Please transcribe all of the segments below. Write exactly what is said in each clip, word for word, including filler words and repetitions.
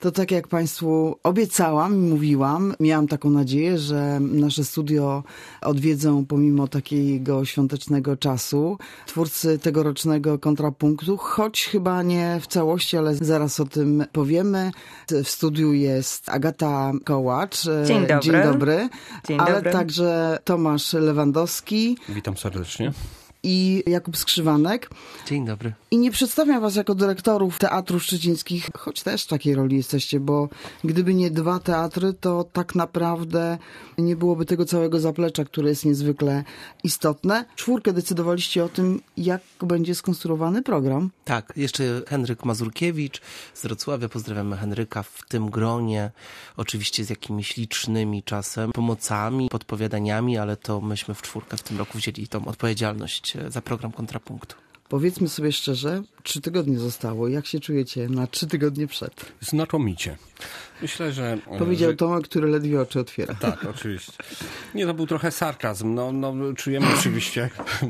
To tak jak Państwu obiecałam i mówiłam, miałam taką nadzieję, że nasze studio odwiedzą pomimo takiego świątecznego czasu twórcy tegorocznego kontrapunktu, choć chyba nie w całości, ale zaraz o tym powiemy. W studiu jest Agata Kołacz. Dzień dobry. Dzień dobry. Dzień ale dobry. także Tomasz Lewandowski. Witam serdecznie. I Jakub Skrzywanek. Dzień dobry. I nie przedstawiam was jako dyrektorów teatrów szczecińskich, choć też w takiej roli jesteście, bo gdyby nie dwa teatry, to tak naprawdę nie byłoby tego całego zaplecza, które jest niezwykle istotne. Czwórkę decydowaliście o tym, jak będzie skonstruowany program. Tak, jeszcze Henryk Mazurkiewicz z Wrocławia. Pozdrawiamy Henryka w tym gronie. Oczywiście z jakimiś licznymi czasem pomocami, podpowiadaniami, ale to myśmy w czwórkę w tym roku wzięli tą odpowiedzialność za program Kontrapunktu. Powiedzmy sobie szczerze, trzy tygodnie zostało. Jak się czujecie na trzy tygodnie przed? Znakomicie. Myślę, że... Powiedział że... Tomek, który ledwie oczy otwiera. Tak, oczywiście. Nie, to był trochę sarkazm. No, no czujemy oczywiście...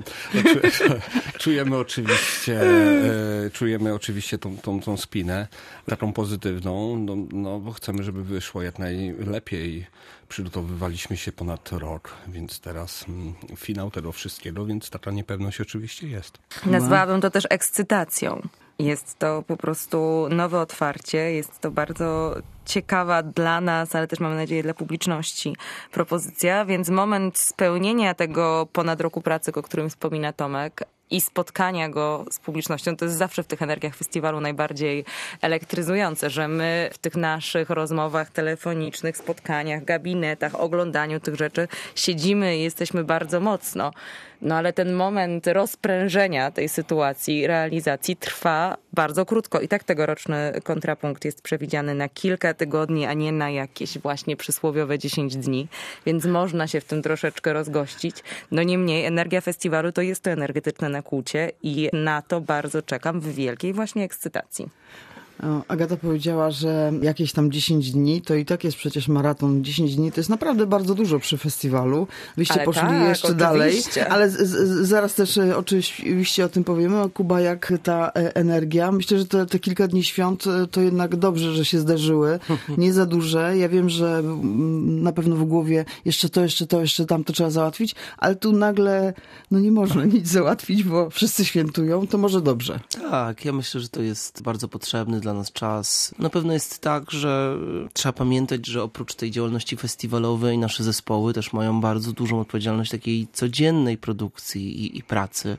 czujemy oczywiście... czujemy oczywiście tą, tą, tą spinę, taką pozytywną, no, no bo chcemy, żeby wyszło jak najlepiej. Przygotowywaliśmy się ponad rok, więc teraz mm, finał tego wszystkiego, więc taka niepewność oczywiście jest. Nazwałabym to też ekscytacją. Jest to po prostu nowe otwarcie, jest to bardzo ciekawa dla nas, ale też mamy nadzieję dla publiczności propozycja, więc moment spełnienia tego ponad roku pracy, o którym wspomina Tomek, i spotkania go z publicznością, to jest zawsze w tych energiach festiwalu najbardziej elektryzujące, że my w tych naszych rozmowach telefonicznych, spotkaniach, gabinetach, oglądaniu tych rzeczy siedzimy i jesteśmy bardzo mocno. No ale ten moment rozprężenia tej sytuacji, realizacji trwa bardzo krótko. I tak tegoroczny kontrapunkt jest przewidziany na kilka tygodni, a nie na jakieś właśnie przysłowiowe dziesięć dni. Więc można się w tym troszeczkę rozgościć. No niemniej energia festiwalu to jest to energetyczne nakłucie i na to bardzo czekam w wielkiej właśnie ekscytacji. Agata powiedziała, że jakieś tam dziesięć dni, to i tak jest przecież maraton. dziesięć dni to jest naprawdę bardzo dużo przy festiwalu. Wyście ale poszli tak, jeszcze oczywiście. dalej, ale z, z, zaraz też oczywiście o tym powiemy. Kuba, jak ta energia? Myślę, że te, te kilka dni świąt to jednak dobrze, że się zdarzyły. Nie za duże. Ja wiem, że na pewno w głowie jeszcze to, jeszcze to, jeszcze tam to trzeba załatwić, ale tu nagle no nie można nic załatwić, bo wszyscy świętują. To może dobrze. Tak, ja myślę, że to jest bardzo potrzebny dla nas czas. Na pewno jest tak, że trzeba pamiętać, że oprócz tej działalności festiwalowej nasze zespoły też mają bardzo dużą odpowiedzialność takiej codziennej produkcji i, i pracy.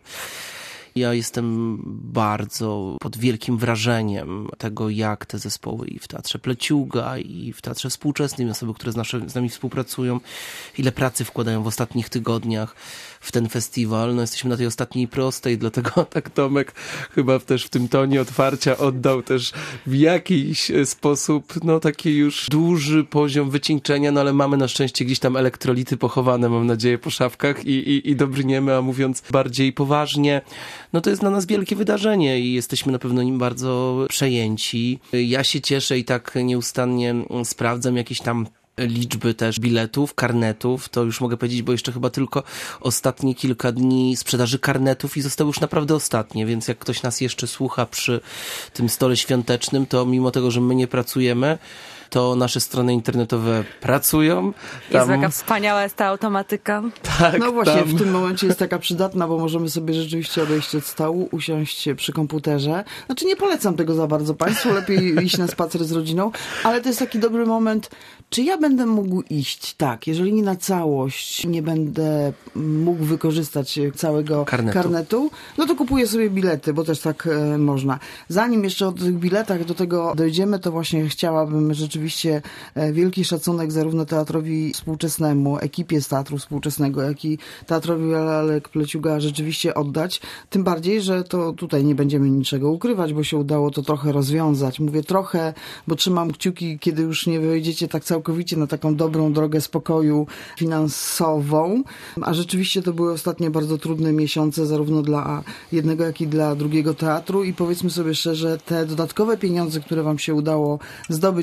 Ja jestem bardzo pod wielkim wrażeniem tego, jak te zespoły i w Teatrze Pleciuga, i w Teatrze Współczesnym, osoby, które z, nasze, z nami współpracują, ile pracy wkładają w ostatnich tygodniach w ten festiwal. No jesteśmy na tej ostatniej prostej, dlatego tak Tomek chyba też w tym tonie otwarcia oddał też w jakiś sposób no taki już duży poziom wycieńczenia, no ale mamy na szczęście gdzieś tam elektrolity pochowane, mam nadzieję, po szafkach i, i, i dobrniemy, a mówiąc bardziej poważnie, no to jest dla nas wielkie wydarzenie i jesteśmy na pewno nim bardzo przejęci. Ja się cieszę i tak nieustannie sprawdzam jakieś tam liczby też biletów, karnetów, to już mogę powiedzieć, bo jeszcze chyba tylko ostatnie kilka dni sprzedaży karnetów i zostały już naprawdę ostatnie, więc jak ktoś nas jeszcze słucha przy tym stole świątecznym, to mimo tego, że my nie pracujemy, to nasze strony internetowe pracują. Tam... Jest taka wspaniała jest ta automatyka. Tak, no właśnie, tam... w tym momencie jest taka przydatna, bo możemy sobie rzeczywiście odejść od stołu, usiąść przy komputerze. Znaczy nie polecam tego za bardzo Państwu, lepiej iść na spacer z rodziną, ale to jest taki dobry moment, czy ja będę mógł iść? Tak, jeżeli nie na całość, nie będę mógł wykorzystać całego karnetu, karnetu no to kupuję sobie bilety, bo też tak e, można. Zanim jeszcze o tych biletach do tego dojdziemy, to właśnie chciałabym rzeczywiście Oczywiście wielki szacunek zarówno Teatrowi Współczesnemu, ekipie z Teatru Współczesnego, jak i Teatrowi Lalek Pleciuga rzeczywiście oddać. Tym bardziej, że to tutaj nie będziemy niczego ukrywać, bo się udało to trochę rozwiązać. Mówię trochę, bo trzymam kciuki, kiedy już nie wejdziecie tak całkowicie na taką dobrą drogę spokoju finansową. A rzeczywiście to były ostatnie bardzo trudne miesiące, zarówno dla jednego, jak i dla drugiego teatru. I powiedzmy sobie szczerze, te dodatkowe pieniądze, które wam się udało zdobyć na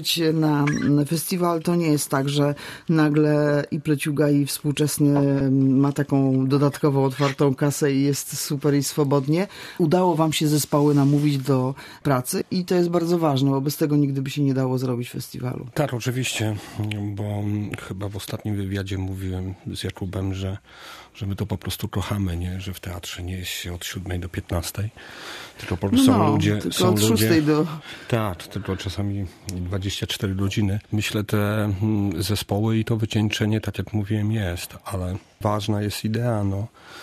na festiwal, to nie jest tak, że nagle i Pleciuga, i Współczesny ma taką dodatkową, otwartą kasę i jest super i swobodnie. Udało wam się zespoły namówić do pracy i to jest bardzo ważne, bo bez tego nigdy by się nie dało zrobić festiwalu. Tak, oczywiście, bo chyba w ostatnim wywiadzie mówiłem z Jakubem, że, że my to po prostu kochamy, nie? Że w teatrze nie jest się od siódmej do piętnastej, tylko po prostu No, są ludzie... tylko są od ludzie, szóstej do... Tak, tylko czasami dwadzieścia cztery godziny. Myślę, te zespoły i to wycieńczenie, tak jak mówiłem, jest, ale ważna jest idea, no.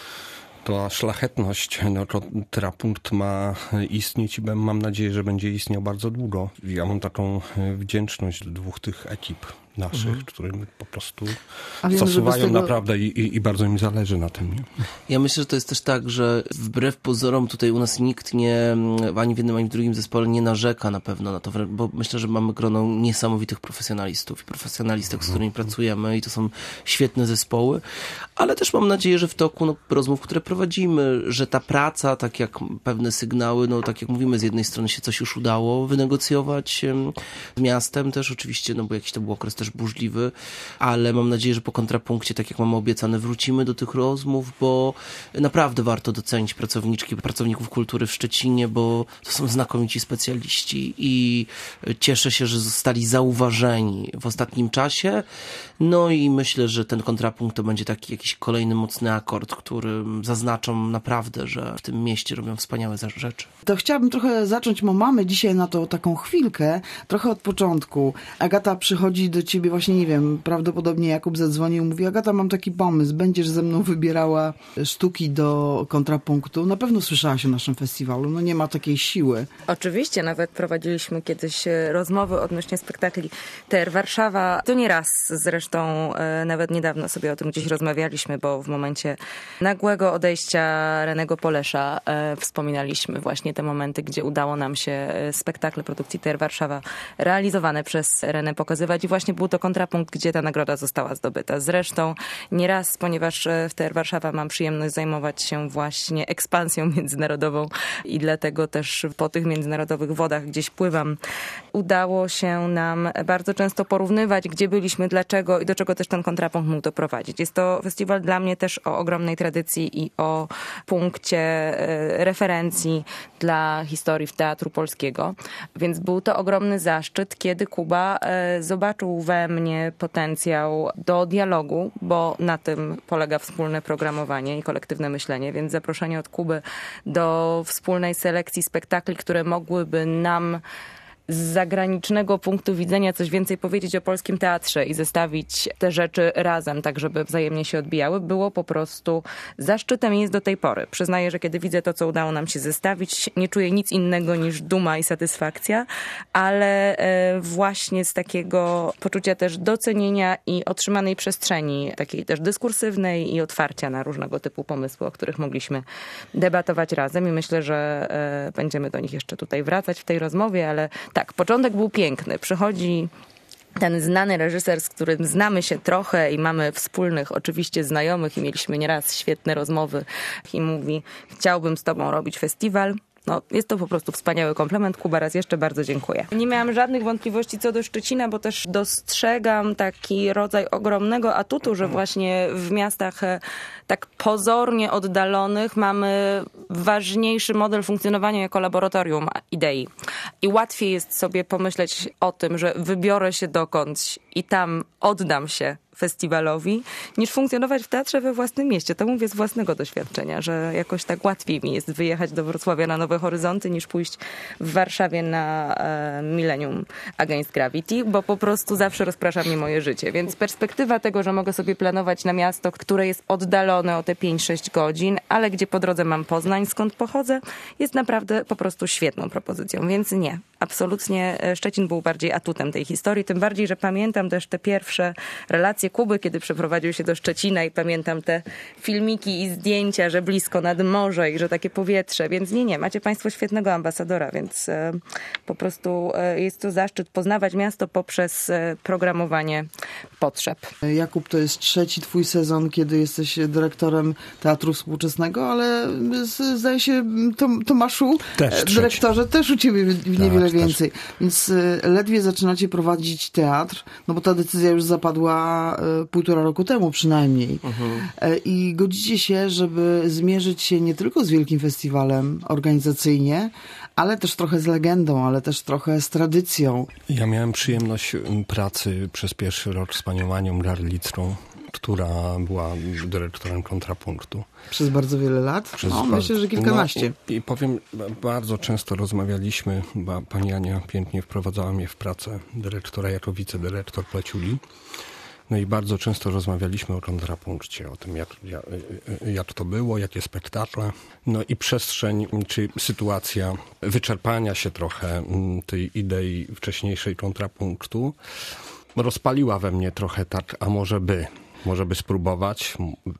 To szlachetność, no to Terapunkt ma istnieć i mam nadzieję, że będzie istniał bardzo długo. Ja mam taką wdzięczność do dwóch tych ekip naszych, mhm. którym po prostu wiem, zasuwają tego... naprawdę i, i, i bardzo im zależy na tym. Nie? Ja myślę, że to jest też tak, że wbrew pozorom tutaj u nas nikt nie, ani w jednym, ani w drugim zespole nie narzeka na pewno na to, bo myślę, że mamy grono niesamowitych profesjonalistów i profesjonalistek, z którymi mhm. pracujemy i to są świetne zespoły, ale też mam nadzieję, że w toku no, rozmów, które prowadzimy, że ta praca, tak jak pewne sygnały, no tak jak mówimy, z jednej strony się coś już udało wynegocjować z miastem też oczywiście, no bo jakiś to był okres też burzliwy, ale mam nadzieję, że po kontrapunkcie, tak jak mamy obiecane, wrócimy do tych rozmów, bo naprawdę warto docenić pracowniczki, pracowników kultury w Szczecinie, bo to są znakomici specjaliści i cieszę się, że zostali zauważeni w ostatnim czasie. No i myślę, że ten kontrapunkt to będzie taki jakiś kolejny mocny akord, który zaznaczą naprawdę, że w tym mieście robią wspaniałe rzeczy. To chciałabym trochę zacząć, bo mamy dzisiaj na to taką chwilkę, trochę od początku. Agata przychodzi do ciebie właśnie, nie wiem, prawdopodobnie Jakub zadzwonił i mówi: Agata, mam taki pomysł, będziesz ze mną wybierała sztuki do kontrapunktu. Na pewno słyszałaś o naszym festiwalu, no nie ma takiej siły. Oczywiście, nawet prowadziliśmy kiedyś rozmowy odnośnie spektakli T R Warszawa. To nie raz zresztą, nawet niedawno sobie o tym gdzieś rozmawialiśmy, bo w momencie nagłego odejścia Renego Polesza e, wspominaliśmy właśnie te momenty, gdzie udało nam się spektakle produkcji T R Warszawa realizowane przez Renę pokazywać i właśnie był to kontrapunkt, gdzie ta nagroda została zdobyta. Zresztą nieraz, ponieważ w T R Warszawa mam przyjemność zajmować się właśnie ekspansją międzynarodową i dlatego też po tych międzynarodowych wodach gdzieś pływam. Udało się nam bardzo często porównywać, gdzie byliśmy, dlaczego i do czego też ten kontrapunkt mógł doprowadzić. Jest to festiwal dla mnie też o ogromnej tradycji i o punkcie referencji dla historii teatru polskiego. Więc był to ogromny zaszczyt, kiedy Kuba zobaczył we mnie potencjał do dialogu, bo na tym polega wspólne programowanie i kolektywne myślenie, więc zaproszenie od Kuby do wspólnej selekcji spektakli, które mogłyby nam z zagranicznego punktu widzenia coś więcej powiedzieć o polskim teatrze i zestawić te rzeczy razem, tak żeby wzajemnie się odbijały, było po prostu zaszczytem i jest do tej pory. Przyznaję, że kiedy widzę to, co udało nam się zestawić, nie czuję nic innego niż duma i satysfakcja, ale właśnie z takiego poczucia też docenienia i otrzymanej przestrzeni, takiej też dyskursywnej i otwarcia na różnego typu pomysły, o których mogliśmy debatować razem i myślę, że będziemy do nich jeszcze tutaj wracać w tej rozmowie, ale tak, początek był piękny. Przychodzi ten znany reżyser, z którym znamy się trochę i mamy wspólnych oczywiście znajomych i mieliśmy nieraz świetne rozmowy i mówi: chciałbym z tobą robić festiwal. No, jest to po prostu wspaniały komplement. Kuba, raz jeszcze bardzo dziękuję. Nie miałam żadnych wątpliwości co do Szczecina, bo też dostrzegam taki rodzaj ogromnego atutu, że właśnie w miastach tak pozornie oddalonych mamy ważniejszy model funkcjonowania jako laboratorium idei. I łatwiej jest sobie pomyśleć o tym, że wybiorę się dokądś i tam oddam się festiwalowi, niż funkcjonować w teatrze we własnym mieście. To mówię z własnego doświadczenia, że jakoś tak łatwiej mi jest wyjechać do Wrocławia na Nowe Horyzonty, niż pójść w Warszawie na e, Millennium Against Gravity, bo po prostu zawsze rozprasza mnie moje życie. Więc perspektywa tego, że mogę sobie planować na miasto, które jest oddalone o te pięć sześć godzin, ale gdzie po drodze mam Poznań, skąd pochodzę, jest naprawdę po prostu świetną propozycją. Więc nie, absolutnie Szczecin był bardziej atutem tej historii, tym bardziej, że pamiętam też te pierwsze relacje Kuby, kiedy przeprowadził się do Szczecina i pamiętam te filmiki i zdjęcia, że blisko nad morze i że takie powietrze, więc nie, nie, macie państwo świetnego ambasadora, więc e, po prostu e, jest to zaszczyt poznawać miasto poprzez e, programowanie potrzeb. Jakub, to jest trzeci twój sezon, kiedy jesteś dyrektorem Teatru Współczesnego, ale z, zdaje się, Tom, Tomaszu, też dyrektorze, też u ciebie niewiele wiele więcej. Więc y, ledwie zaczynacie prowadzić teatr, no bo ta decyzja już zapadła y, półtora roku temu przynajmniej. Uh-huh. Y, I godzicie się, żeby zmierzyć się nie tylko z wielkim festiwalem organizacyjnie, ale też trochę z legendą, ale też trochę z tradycją. Ja miałem przyjemność pracy przez pierwszy rok z panią Anią Garlicką, która była dyrektorem Kontrapunktu. Przez bardzo wiele lat? Przez no, bardzo, myślę, że kilkanaście. No, i, I powiem, bardzo często rozmawialiśmy, bo pani Ania pięknie wprowadzała mnie w pracę dyrektora jako wicedyrektor Pleciuli. No i bardzo często rozmawialiśmy o kontrapunkcie, o tym, jak, jak, jak to było, jakie spektakle. No i przestrzeń, czy sytuacja wyczerpania się trochę tej idei wcześniejszej kontrapunktu rozpaliła we mnie trochę tak, a może by, może by spróbować.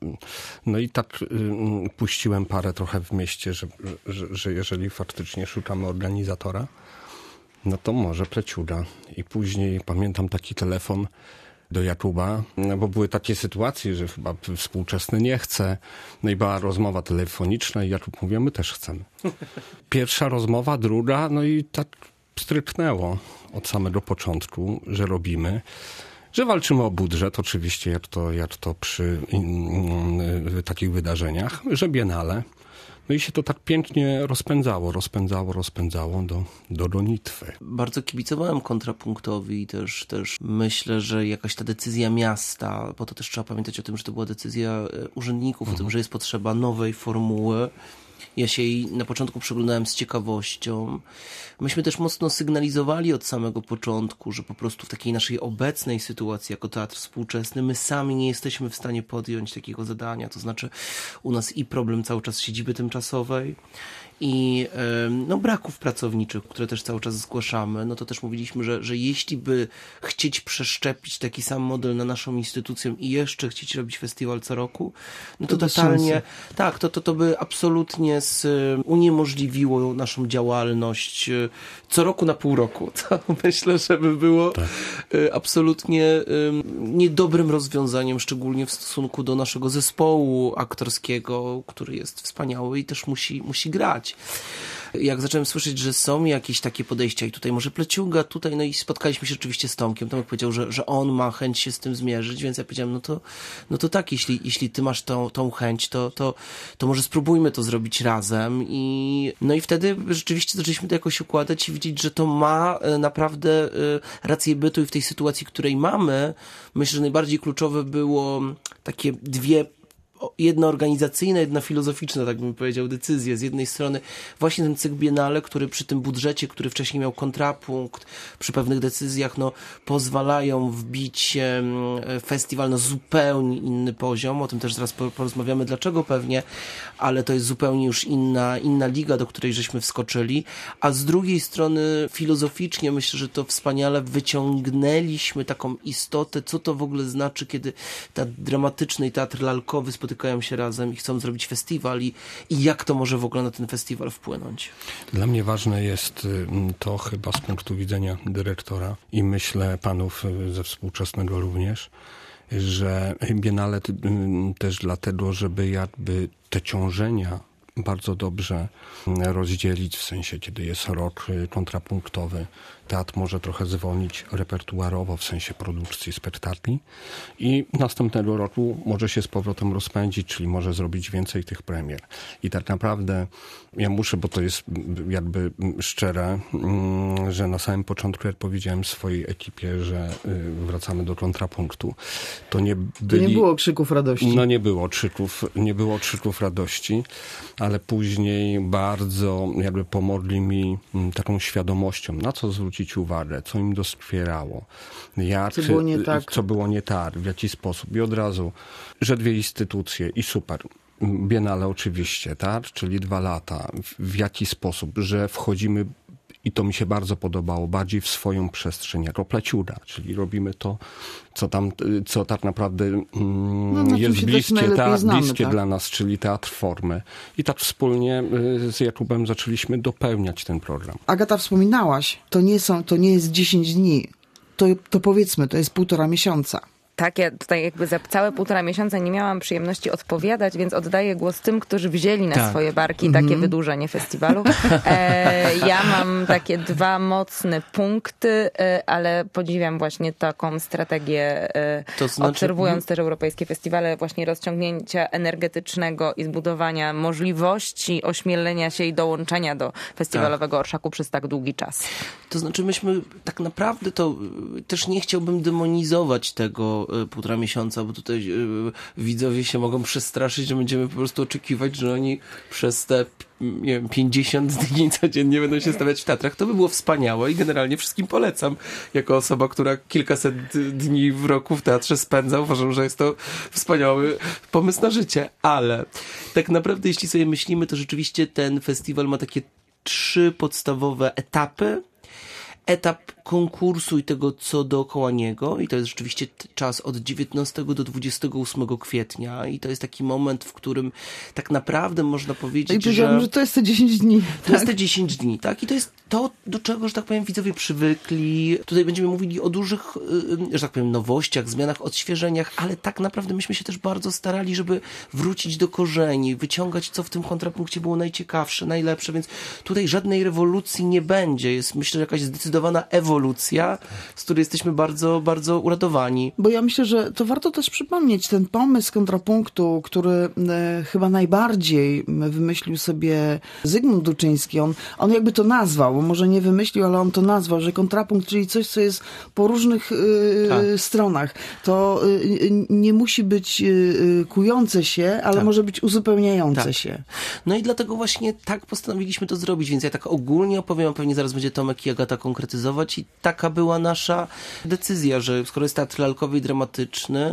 No i tak y, puściłem parę trochę w mieście, że, że, że jeżeli faktycznie szukamy organizatora, no to może Pleciuga. I później pamiętam taki telefon do Jakuba, no bo były takie sytuacje, że chyba współczesny nie chce. No i była rozmowa telefoniczna i Jakub mówił, my też chcemy. Pierwsza rozmowa, druga, no i tak stryknęło od samego początku, że robimy, że walczymy o budżet, oczywiście jak to, jak to przy in, takich wydarzeniach, że biennale. No i się to tak pięknie rozpędzało, rozpędzało, rozpędzało do, do gonitwy. Bardzo kibicowałem kontrapunktowi i też, też myślę, że jakaś ta decyzja miasta, bo to też trzeba pamiętać o tym, że to była decyzja urzędników, mhm. o tym, że jest potrzeba nowej formuły. Ja się jej na początku przyglądałem z ciekawością. Myśmy też mocno sygnalizowali od samego początku, że po prostu w takiej naszej obecnej sytuacji jako teatr współczesny my sami nie jesteśmy w stanie podjąć takiego zadania. To znaczy u nas i problem cały czas siedziby tymczasowej i no, braków pracowniczych, które też cały czas zgłaszamy, no to też mówiliśmy, że, że jeśli by chcieć przeszczepić taki sam model na naszą instytucję i jeszcze chcieć robić festiwal co roku, no to, to totalnie, tak, to, to, to by absolutnie z, uniemożliwiło naszą działalność co roku na pół roku. To myślę, że by było tak. absolutnie niedobrym rozwiązaniem, szczególnie w stosunku do naszego zespołu aktorskiego, który jest wspaniały i też musi, musi grać. Jak zacząłem słyszeć, że są jakieś takie podejścia i tutaj może Pleciuga, tutaj, no i spotkaliśmy się oczywiście z Tomkiem. Tomek powiedział, że, że on ma chęć się z tym zmierzyć, więc ja powiedziałem, no to, no to tak, jeśli, jeśli ty masz tą, tą chęć, to, to, to może spróbujmy to zrobić razem i no i wtedy rzeczywiście zaczęliśmy to jakoś układać i widzieć, że to ma naprawdę rację bytu i w tej sytuacji, której mamy, myślę, że najbardziej kluczowe było takie dwie jedna organizacyjna, jedna filozoficzna, tak bym powiedział, decyzje. Z jednej strony właśnie ten cykl biennale, który przy tym budżecie, który wcześniej miał kontrapunkt, przy pewnych decyzjach, no, pozwalają wbić festiwal na zupełnie inny poziom. O tym też zaraz porozmawiamy, dlaczego pewnie, ale to jest zupełnie już inna, inna liga, do której żeśmy wskoczyli. A z drugiej strony filozoficznie myślę, że to wspaniale wyciągnęliśmy taką istotę, co to w ogóle znaczy, kiedy teatr dramatyczny i teatr lalkowy spotykają się razem i chcą zrobić festiwal i, i jak to może w ogóle na ten festiwal wpłynąć? Dla mnie ważne jest to chyba z punktu widzenia dyrektora i myślę panów ze współczesnego również, że biennale też dlatego, żeby jakby te ciążenia bardzo dobrze rozdzielić, w sensie kiedy jest rok kontrapunktowy, teatr może trochę zwolnić repertuarowo w sensie produkcji spektakli i następnego roku może się z powrotem rozpędzić, czyli może zrobić więcej tych premier. I tak naprawdę ja muszę, bo to jest jakby szczere, że na samym początku, jak powiedziałem swojej ekipie, że wracamy do kontrapunktu, to nie byli... To nie było krzyków radości. No nie było krzyków, nie było krzyków radości, ale później bardzo jakby pomogli mi taką świadomością, na co zwrócić uwagę, co im doskwierało, jak, co było nie tak, co było nie tak, w jaki sposób. I od razu, że dwie instytucje i super. Biennale oczywiście, tak? Czyli dwa lata. W, w jaki sposób, że wchodzimy, i to mi się bardzo podobało, bardziej w swoją przestrzeń, jako Pleciuga, czyli robimy to, co tam, co tak naprawdę mm, no, jest bliskie, ta, znamy, bliskie tak? dla nas, czyli teatr formy. I tak wspólnie z Jakubem zaczęliśmy dopełniać ten program. Agata, wspominałaś, to nie są, to nie jest dziesięć dni, to, to powiedzmy, to jest półtora miesiąca. Tak, ja tutaj jakby za całe półtora miesiąca nie miałam przyjemności odpowiadać, więc oddaję głos tym, którzy wzięli na tak. swoje barki takie mm-hmm. wydłużenie festiwalu. E, ja mam takie dwa mocne punkty, e, ale podziwiam właśnie taką strategię, e, to znaczy... obserwując też europejskie festiwale, właśnie rozciągnięcia energetycznego i zbudowania możliwości ośmielenia się i dołączenia do festiwalowego tak. orszaku przez tak długi czas. To znaczy myśmy tak naprawdę to też nie chciałbym demonizować tego półtora miesiąca, bo tutaj widzowie się mogą przestraszyć, że będziemy po prostu oczekiwać, że oni przez te nie wiem, pięćdziesiąt dni codziennie będą się stawiać w teatrach. To by było wspaniałe i generalnie wszystkim polecam. Jako osoba, która kilkaset dni w roku w teatrze spędza, uważam, że jest to wspaniały pomysł na życie. Ale tak naprawdę, jeśli sobie myślimy, to rzeczywiście ten festiwal ma takie trzy podstawowe etapy. Etap konkursu i tego, co dookoła niego, i to jest rzeczywiście czas od dziewiętnastego do dwudziestego ósmego kwietnia i to jest taki moment, w którym tak naprawdę można powiedzieć, I że... że to jest te dziesięć dni. To tak? jest te dziesięć dni, tak? I to jest to, do czego, że tak powiem, widzowie przywykli. Tutaj będziemy mówili o dużych, że tak powiem, nowościach, zmianach, odświeżeniach, ale tak naprawdę myśmy się też bardzo starali, żeby wrócić do korzeni, wyciągać, co w tym kontrapunkcie było najciekawsze, najlepsze, więc tutaj żadnej rewolucji nie będzie. Jest, myślę, jakaś zdecydowana ewolucja, z której jesteśmy bardzo, bardzo uradowani. Bo ja myślę, że to warto też przypomnieć ten pomysł kontrapunktu, który e, chyba najbardziej wymyślił sobie Zygmunt Duczyński. On, on jakby to nazwał, bo może nie wymyślił, ale on to nazwał, że kontrapunkt, czyli coś, co jest po różnych e, tak. stronach. To e, nie musi być e, kujące się, ale tak. może być uzupełniające tak. się. No i dlatego właśnie tak postanowiliśmy to zrobić, więc ja tak ogólnie opowiem, a pewnie zaraz będzie Tomek i Agata konkretyzować i taka była nasza decyzja, że skoro jest teatr lalkowy i dramatyczny,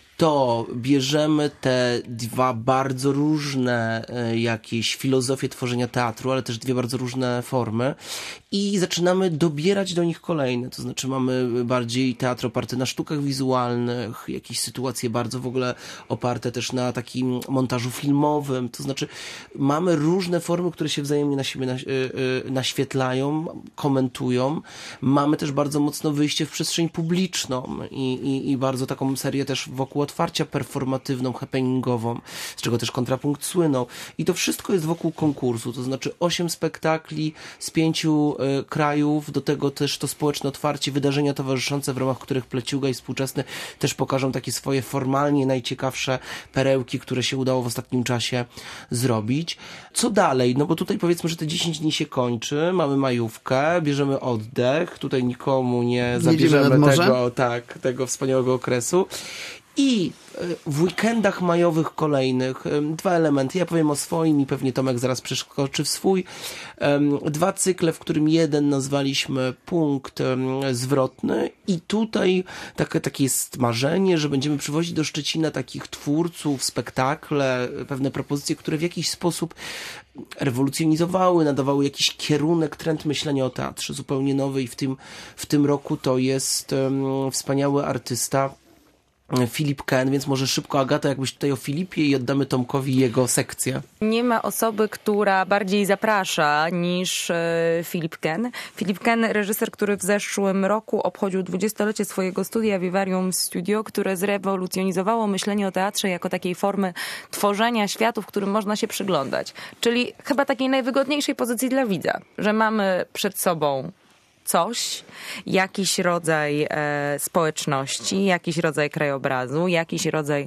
to bierzemy te dwa bardzo różne e, jakieś filozofie tworzenia teatru, ale też dwie bardzo różne formy i zaczynamy dobierać do nich kolejne. To znaczy mamy bardziej teatr oparty na sztukach wizualnych, jakieś sytuacje bardzo w ogóle oparte też na takim montażu filmowym. To znaczy mamy różne formy, które się wzajemnie na siebie naświetlają, komentują. Mamy też bardzo mocno wyjście w przestrzeń publiczną i, i, i bardzo taką serię też wokół otwarcia performatywną, happeningową, z czego też kontrapunkt słynął. I to wszystko jest wokół konkursu, to znaczy osiem spektakli z pięciu y, krajów, do tego też to społeczne otwarcie, wydarzenia towarzyszące, w ramach których Pleciuga i współczesny też pokażą takie swoje formalnie najciekawsze perełki, które się udało w ostatnim czasie zrobić. Co dalej? No bo tutaj powiedzmy, że te dziesięć dni się kończy, mamy majówkę, bierzemy oddech, tutaj nikomu nie zabierzemy tego, tak, tego wspaniałego okresu. I w weekendach majowych kolejnych dwa elementy. Ja powiem o swoim i pewnie Tomek zaraz przeskoczy w swój. Dwa cykle, w którym jeden nazwaliśmy punkt zwrotny i tutaj takie, takie jest marzenie, że będziemy przywozić do Szczecina takich twórców, spektakle, pewne propozycje, które w jakiś sposób rewolucjonizowały, nadawały jakiś kierunek, trend myślenia o teatrze zupełnie nowy i w tym, w tym roku to jest um, wspaniały artysta Filip Ken, więc może szybko Agata, jakbyś tutaj o Filipie i oddamy Tomkowi jego sekcję. Nie ma osoby, która bardziej zaprasza niż Filip Ken. Filip Ken, reżyser, który w zeszłym roku obchodził dwudziestolecie swojego studia Vivarium Studio, które zrewolucjonizowało myślenie o teatrze jako takiej formy tworzenia światu, w którym można się przyglądać. Czyli chyba takiej najwygodniejszej pozycji dla widza, że mamy przed sobą coś, jakiś rodzaj e, społeczności, jakiś rodzaj krajobrazu, jakiś rodzaj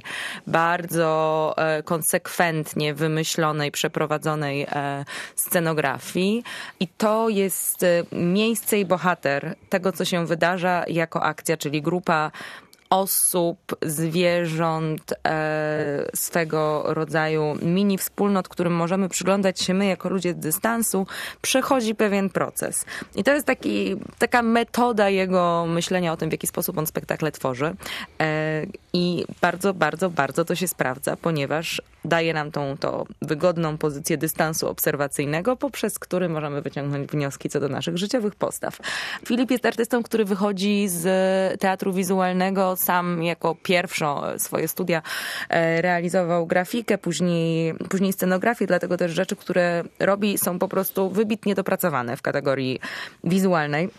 bardzo e, konsekwentnie wymyślonej, przeprowadzonej e, scenografii i to jest e, miejsce i bohater tego, co się wydarza jako akcja, czyli grupa osób, zwierząt, e, swego rodzaju mini wspólnot, którym możemy przyglądać się my jako ludzie z dystansu, przechodzi pewien proces. I to jest taki, taka metoda jego myślenia o tym, w jaki sposób on spektakle tworzy. E, I bardzo, bardzo, bardzo to się sprawdza, ponieważ daje nam tą to wygodną pozycję dystansu obserwacyjnego, poprzez który możemy wyciągnąć wnioski co do naszych życiowych postaw. Filip jest artystą, który wychodzi z teatru wizualnego, sam jako pierwszą swoje studia realizował grafikę, później, później scenografię, dlatego też rzeczy, które robi, są po prostu wybitnie dopracowane w kategorii wizualnej.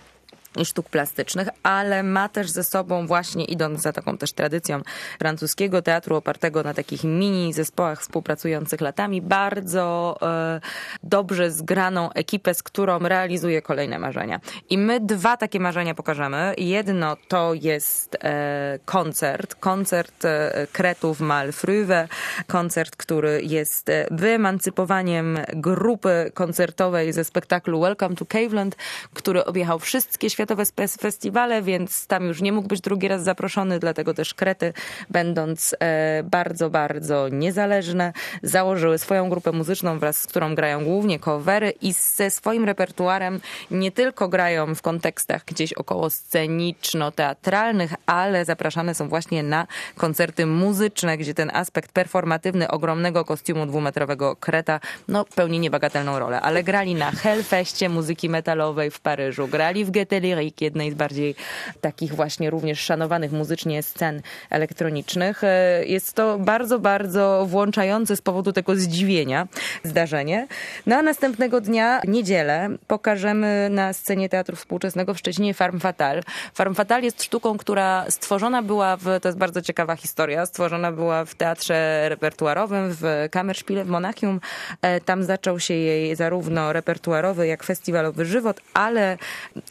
i sztuk plastycznych, ale ma też ze sobą właśnie, idąc za taką też tradycją francuskiego teatru opartego na takich mini zespołach współpracujących latami, bardzo e, dobrze zgraną ekipę, z którą realizuje kolejne marzenia. I my dwa takie marzenia pokażemy. Jedno to jest e, koncert, koncert e, Kretów Malfrüwe, koncert, który jest wyemancypowaniem grupy koncertowej ze spektaklu Welcome to Caveland, który objechał wszystkie światowe festiwale, więc tam już nie mógł być drugi raz zaproszony, dlatego też Krety, będąc e, bardzo, bardzo niezależne, założyły swoją grupę muzyczną, wraz z którą grają głównie covery i ze swoim repertuarem nie tylko grają w kontekstach gdzieś około sceniczno-teatralnych, ale zapraszane są właśnie na koncerty muzyczne, gdzie ten aspekt performatywny ogromnego kostiumu dwumetrowego Kreta no, pełni niebagatelną rolę. Ale grali na Hellfestie muzyki metalowej w Paryżu, grali w Gaieté Lyrique, jednej z bardziej takich właśnie również szanowanych muzycznie scen elektronicznych. Jest to bardzo, bardzo włączające z powodu tego zdziwienia zdarzenie. No a następnego dnia, niedzielę, pokażemy na scenie Teatru Współczesnego w Szczecinie Femme Fatale. Femme Fatale jest sztuką, która stworzona była w, to jest bardzo ciekawa historia, stworzona była w teatrze repertuarowym w Kammerspiele w Monachium. Tam zaczął się jej zarówno repertuarowy, jak festiwalowy żywot, ale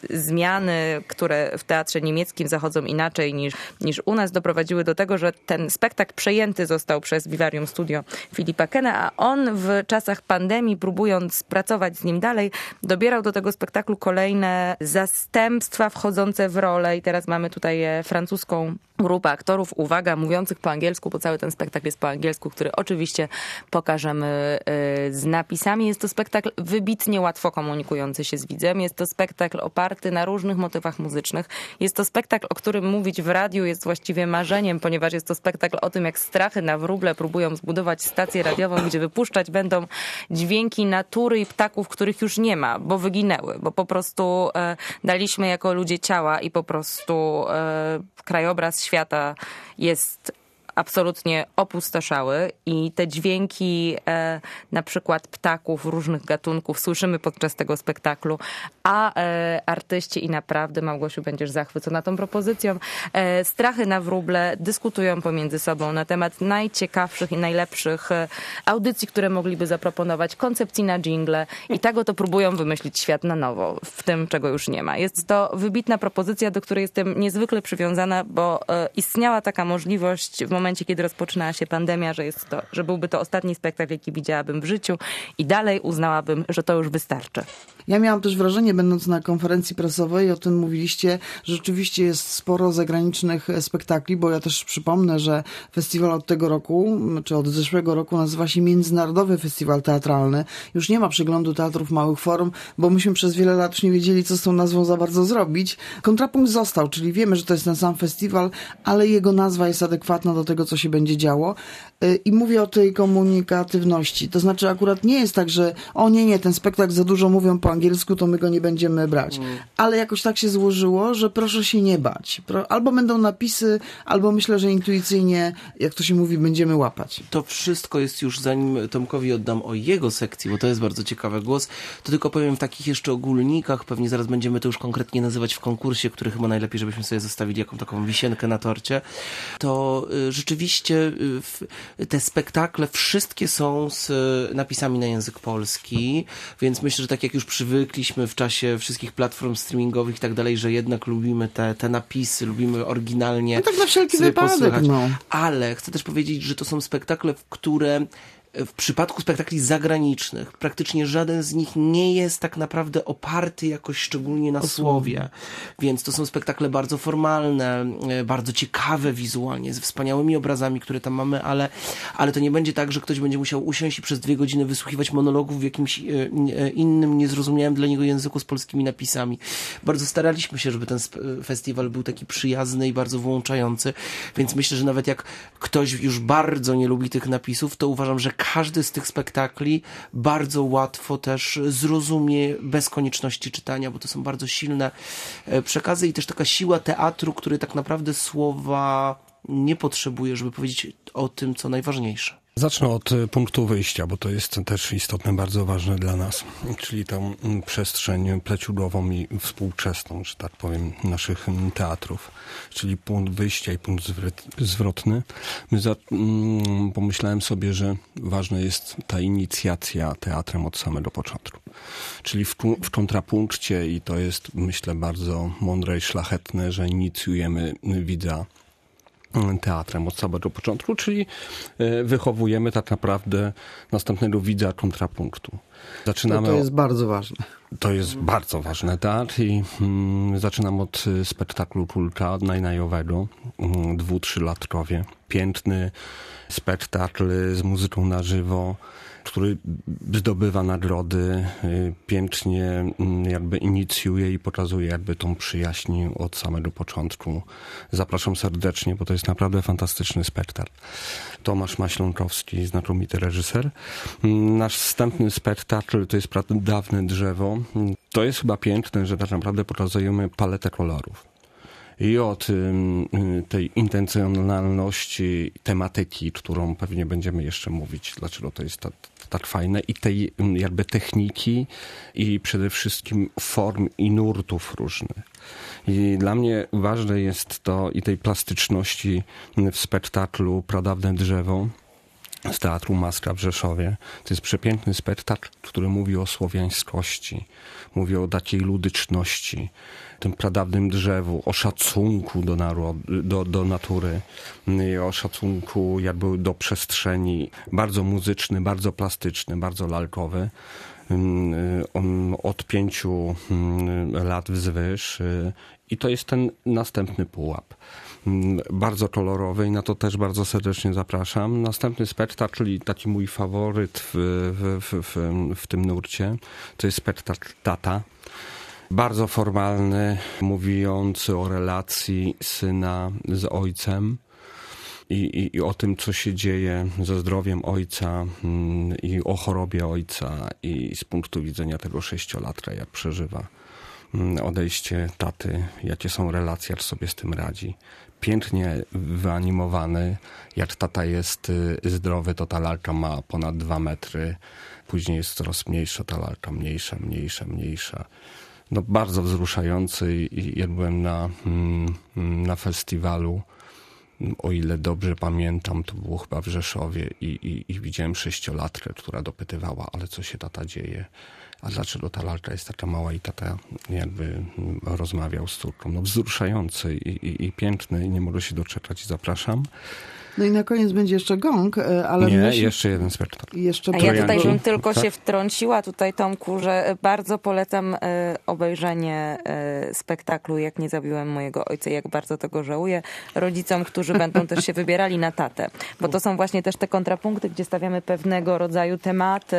zmiany, które w teatrze niemieckim zachodzą inaczej niż, niż u nas, doprowadziły do tego, że ten spektakl przejęty został przez Vivarium Studio Filipa Kena, a on w czasach pandemii, próbując pracować z nim dalej, dobierał do tego spektaklu kolejne zastępstwa wchodzące w rolę i teraz mamy tutaj francuską grupę aktorów, uwaga, mówiących po angielsku, bo cały ten spektakl jest po angielsku, który oczywiście pokażemy z napisami. Jest to spektakl wybitnie łatwo komunikujący się z widzem. Jest to spektakl oparty na różnych motywach muzycznych. Jest to spektakl, o którym mówić w radiu jest właściwie marzeniem, ponieważ jest to spektakl o tym, jak strachy na wróble próbują zbudować stację radiową, gdzie wypuszczać będą dźwięki natury i ptaków, których już nie ma, bo wyginęły, bo po prostu e, daliśmy jako ludzie ciała i po prostu e, krajobraz świata jest absolutnie opustoszały i te dźwięki e, na przykład ptaków różnych gatunków słyszymy podczas tego spektaklu, a e, artyści i naprawdę, Małgosiu, będziesz zachwycona tą propozycją, e, strachy na wróble dyskutują pomiędzy sobą na temat najciekawszych i najlepszych e, audycji, które mogliby zaproponować, koncepcji na dżingle i tak oto próbują wymyślić świat na nowo, w tym, czego już nie ma. Jest to wybitna propozycja, do której jestem niezwykle przywiązana, bo e, istniała taka możliwość w momencie, kiedy rozpoczynała się pandemia, że jest to, że byłby to ostatni spektakl, jaki widziałabym w życiu i dalej uznałabym, że to już wystarczy. Ja miałam też wrażenie, będąc na konferencji prasowej, o tym mówiliście, że rzeczywiście jest sporo zagranicznych spektakli, bo ja też przypomnę, że festiwal od tego roku, czy od zeszłego roku nazywa się Międzynarodowy Festiwal Teatralny. Już nie ma przeglądu teatrów małych form, bo myśmy przez wiele lat już nie wiedzieli, co z tą nazwą za bardzo zrobić. Kontrapunkt został, czyli wiemy, że to jest ten sam festiwal, ale jego nazwa jest adekwatna do tego, co się będzie działo. I mówię o tej komunikatywności. To znaczy akurat nie jest tak, że o nie, nie, ten spektakl za dużo mówią po angielsku, to my go nie będziemy brać. Mm. Ale jakoś tak się złożyło, że proszę się nie bać. Albo będą napisy, albo myślę, że intuicyjnie, jak to się mówi, będziemy łapać. To wszystko jest już, zanim Tomkowi oddam o jego sekcji, bo to jest bardzo ciekawy głos, to tylko powiem w takich jeszcze ogólnikach, pewnie zaraz będziemy to już konkretnie nazywać w konkursie, który chyba najlepiej, żebyśmy sobie zostawili jaką taką wisienkę na torcie, to y, rzeczywiście y, te spektakle wszystkie są z y, napisami na język polski, więc myślę, że tak jak już przywykliśmy w czasie wszystkich platform streamingowych i tak dalej, że jednak lubimy te, te napisy, lubimy oryginalnie. No tak na wszelki wypadek, no. Ale chcę też powiedzieć, że to są spektakle, które w przypadku spektakli zagranicznych praktycznie żaden z nich nie jest tak naprawdę oparty jakoś szczególnie na słowie. Więc to są spektakle bardzo formalne, bardzo ciekawe wizualnie, ze wspaniałymi obrazami, które tam mamy, ale, ale to nie będzie tak, że ktoś będzie musiał usiąść i przez dwie godziny wysłuchiwać monologów w jakimś innym, niezrozumiałym dla niego języku z polskimi napisami. Bardzo staraliśmy się, żeby ten festiwal był taki przyjazny i bardzo włączający, więc myślę, że nawet jak ktoś już bardzo nie lubi tych napisów, to uważam, że każdy z tych spektakli bardzo łatwo też zrozumie bez konieczności czytania, bo to są bardzo silne przekazy i też taka siła teatru, który tak naprawdę słowa nie potrzebuje, żeby powiedzieć o tym, co najważniejsze. Zacznę od punktu wyjścia, bo to jest też istotne, bardzo ważne dla nas, czyli tą przestrzeń pleciudową i współczesną, że tak powiem, naszych teatrów, czyli punkt wyjścia i punkt zwrotny. My za, mm, pomyślałem sobie, że ważna jest ta inicjacja teatrem od samego początku, czyli w, w kontrapunkcie, i to jest, myślę, bardzo mądre i szlachetne, że inicjujemy widza teatrem od samego początku, czyli wychowujemy tak naprawdę następnego widza kontrapunktu. Zaczynamy to, to jest bardzo ważne. To jest bardzo ważne, tak? I mm, zaczynam od spektaklu Kulka najnajowego, mm, dwu, trzylatkowie. Piękny spektakl z muzyką na żywo, który zdobywa nagrody, pięknie jakby inicjuje i pokazuje jakby tą przyjaźń od samego początku. Zapraszam serdecznie, bo to jest naprawdę fantastyczny spektakl. Tomasz Maśląkowski, znakomity reżyser. Nasz wstępny spektakl to jest Pradawne drzewo. To jest chyba piękne, że tak naprawdę pokazujemy paletę kolorów. I od tej intencjonalności tematyki, którą pewnie będziemy jeszcze mówić, dlaczego to jest tak, tak fajne, i tej jakby techniki i przede wszystkim form i nurtów różnych. I dla mnie ważne jest to i tej plastyczności w spektaklu Pradawne drzewo z Teatru Maska w Rzeszowie. To jest przepiękny spektakl, który mówi o słowiańskości, mówi o takiej ludyczności, tym pradawnym drzewu, o szacunku do, narod- do, do natury, o szacunku jakby do przestrzeni. Bardzo muzyczny, bardzo plastyczny, bardzo lalkowy. Od pięciu lat wzwyż. I to jest ten następny pułap. Bardzo kolorowy i na to też bardzo serdecznie zapraszam. Następny spektakl, czyli taki mój faworyt w, w, w, w, w tym nurcie, to jest spektakl Tata. Bardzo formalny, mówiący o relacji syna z ojcem i, i, i o tym, co się dzieje ze zdrowiem ojca i o chorobie ojca i z punktu widzenia tego sześciolatka, jak przeżywa odejście taty, jakie są relacje, jak sobie z tym radzi. Pięknie wyanimowany, jak tata jest zdrowy, to ta lalka ma ponad dwa metry, później jest coraz mniejsza, ta lalka mniejsza, mniejsza, mniejsza. No, bardzo wzruszający i jak byłem na, na festiwalu, o ile dobrze pamiętam, to było chyba w Rzeszowie i, i, i widziałem sześciolatkę, która dopytywała, ale co się tata dzieje? A dlaczego ta lalka jest taka mała? I tata jakby rozmawiał z córką. No, wzruszający i, i, i piękny i nie mogę się doczekać i zapraszam. No i na koniec będzie jeszcze gong, ale... Nie, myśl... jeszcze jeden spektakl. Jeszcze A ja tutaj bym tylko tak? się wtrąciła tutaj, Tomku, że bardzo polecam obejrzenie spektaklu Jak nie zabiłem mojego ojca, jak bardzo tego żałuję, rodzicom, którzy będą też się wybierali na tatę. Bo to są właśnie też te kontrapunkty, gdzie stawiamy pewnego rodzaju tematy,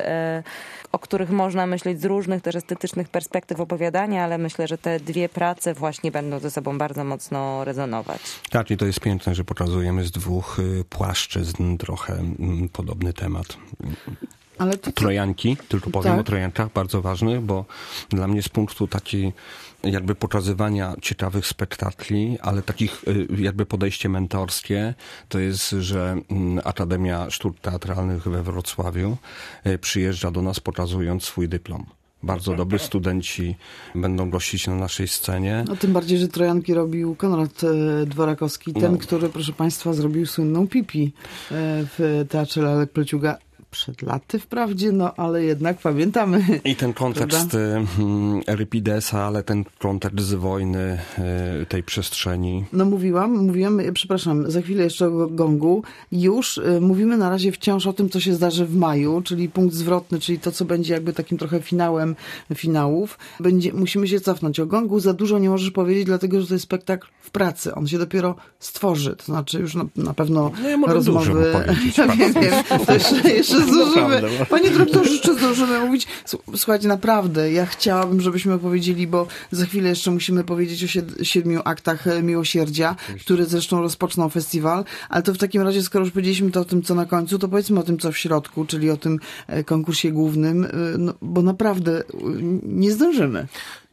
o których można myśleć z różnych też estetycznych perspektyw opowiadania, ale myślę, że te dwie prace właśnie będą ze sobą bardzo mocno rezonować. Tak, i to jest piękne, że pokazujemy z dwóch płaszczyzn trochę podobny temat. Ale to, Trojanki, tylko powiem tak. o Trojankach, bardzo ważnych, bo dla mnie z punktu takiej jakby pokazywania ciekawych spektakli, ale takich jakby podejście mentorskie, to jest, że Akademia Sztuk Teatralnych we Wrocławiu przyjeżdża do nas pokazując swój dyplom. Bardzo dobrzy studenci będą gościć na naszej scenie. No tym bardziej, że Trojanki robił Konrad Dworakowski, ten, no. który, proszę Państwa, zrobił słynną Pipi w Teatrze Lalek Pleciuga. Przed laty wprawdzie, no ale jednak pamiętamy. I ten kontekst Eurypidesa, ale ten kontekst z wojny, tej przestrzeni. No mówiłam, mówiłam, przepraszam, za chwilę jeszcze o gongu. Już mówimy na razie wciąż o tym, co się zdarzy w maju, czyli punkt zwrotny, czyli to, co będzie jakby takim trochę finałem finałów. Będzie, musimy się cofnąć. O gongu za dużo nie możesz powiedzieć, dlatego, że to jest spektakl w pracy. On się dopiero stworzy. To znaczy już na, na pewno no ja mogę rozmowy... dużo powiedzieć. Ja wiem, wiem. To jeszcze, jeszcze zdążymy. Panie dyrektorze, jeszcze zdążymy mówić. Słuchajcie, naprawdę, ja chciałabym, żebyśmy powiedzieli, bo za chwilę jeszcze musimy powiedzieć o sied- siedmiu aktach Miłosierdzia, które zresztą rozpoczną festiwal, ale to w takim razie, skoro już powiedzieliśmy to o tym, co na końcu, to powiedzmy o tym, co w środku, czyli o tym konkursie głównym, no, bo naprawdę nie zdążymy.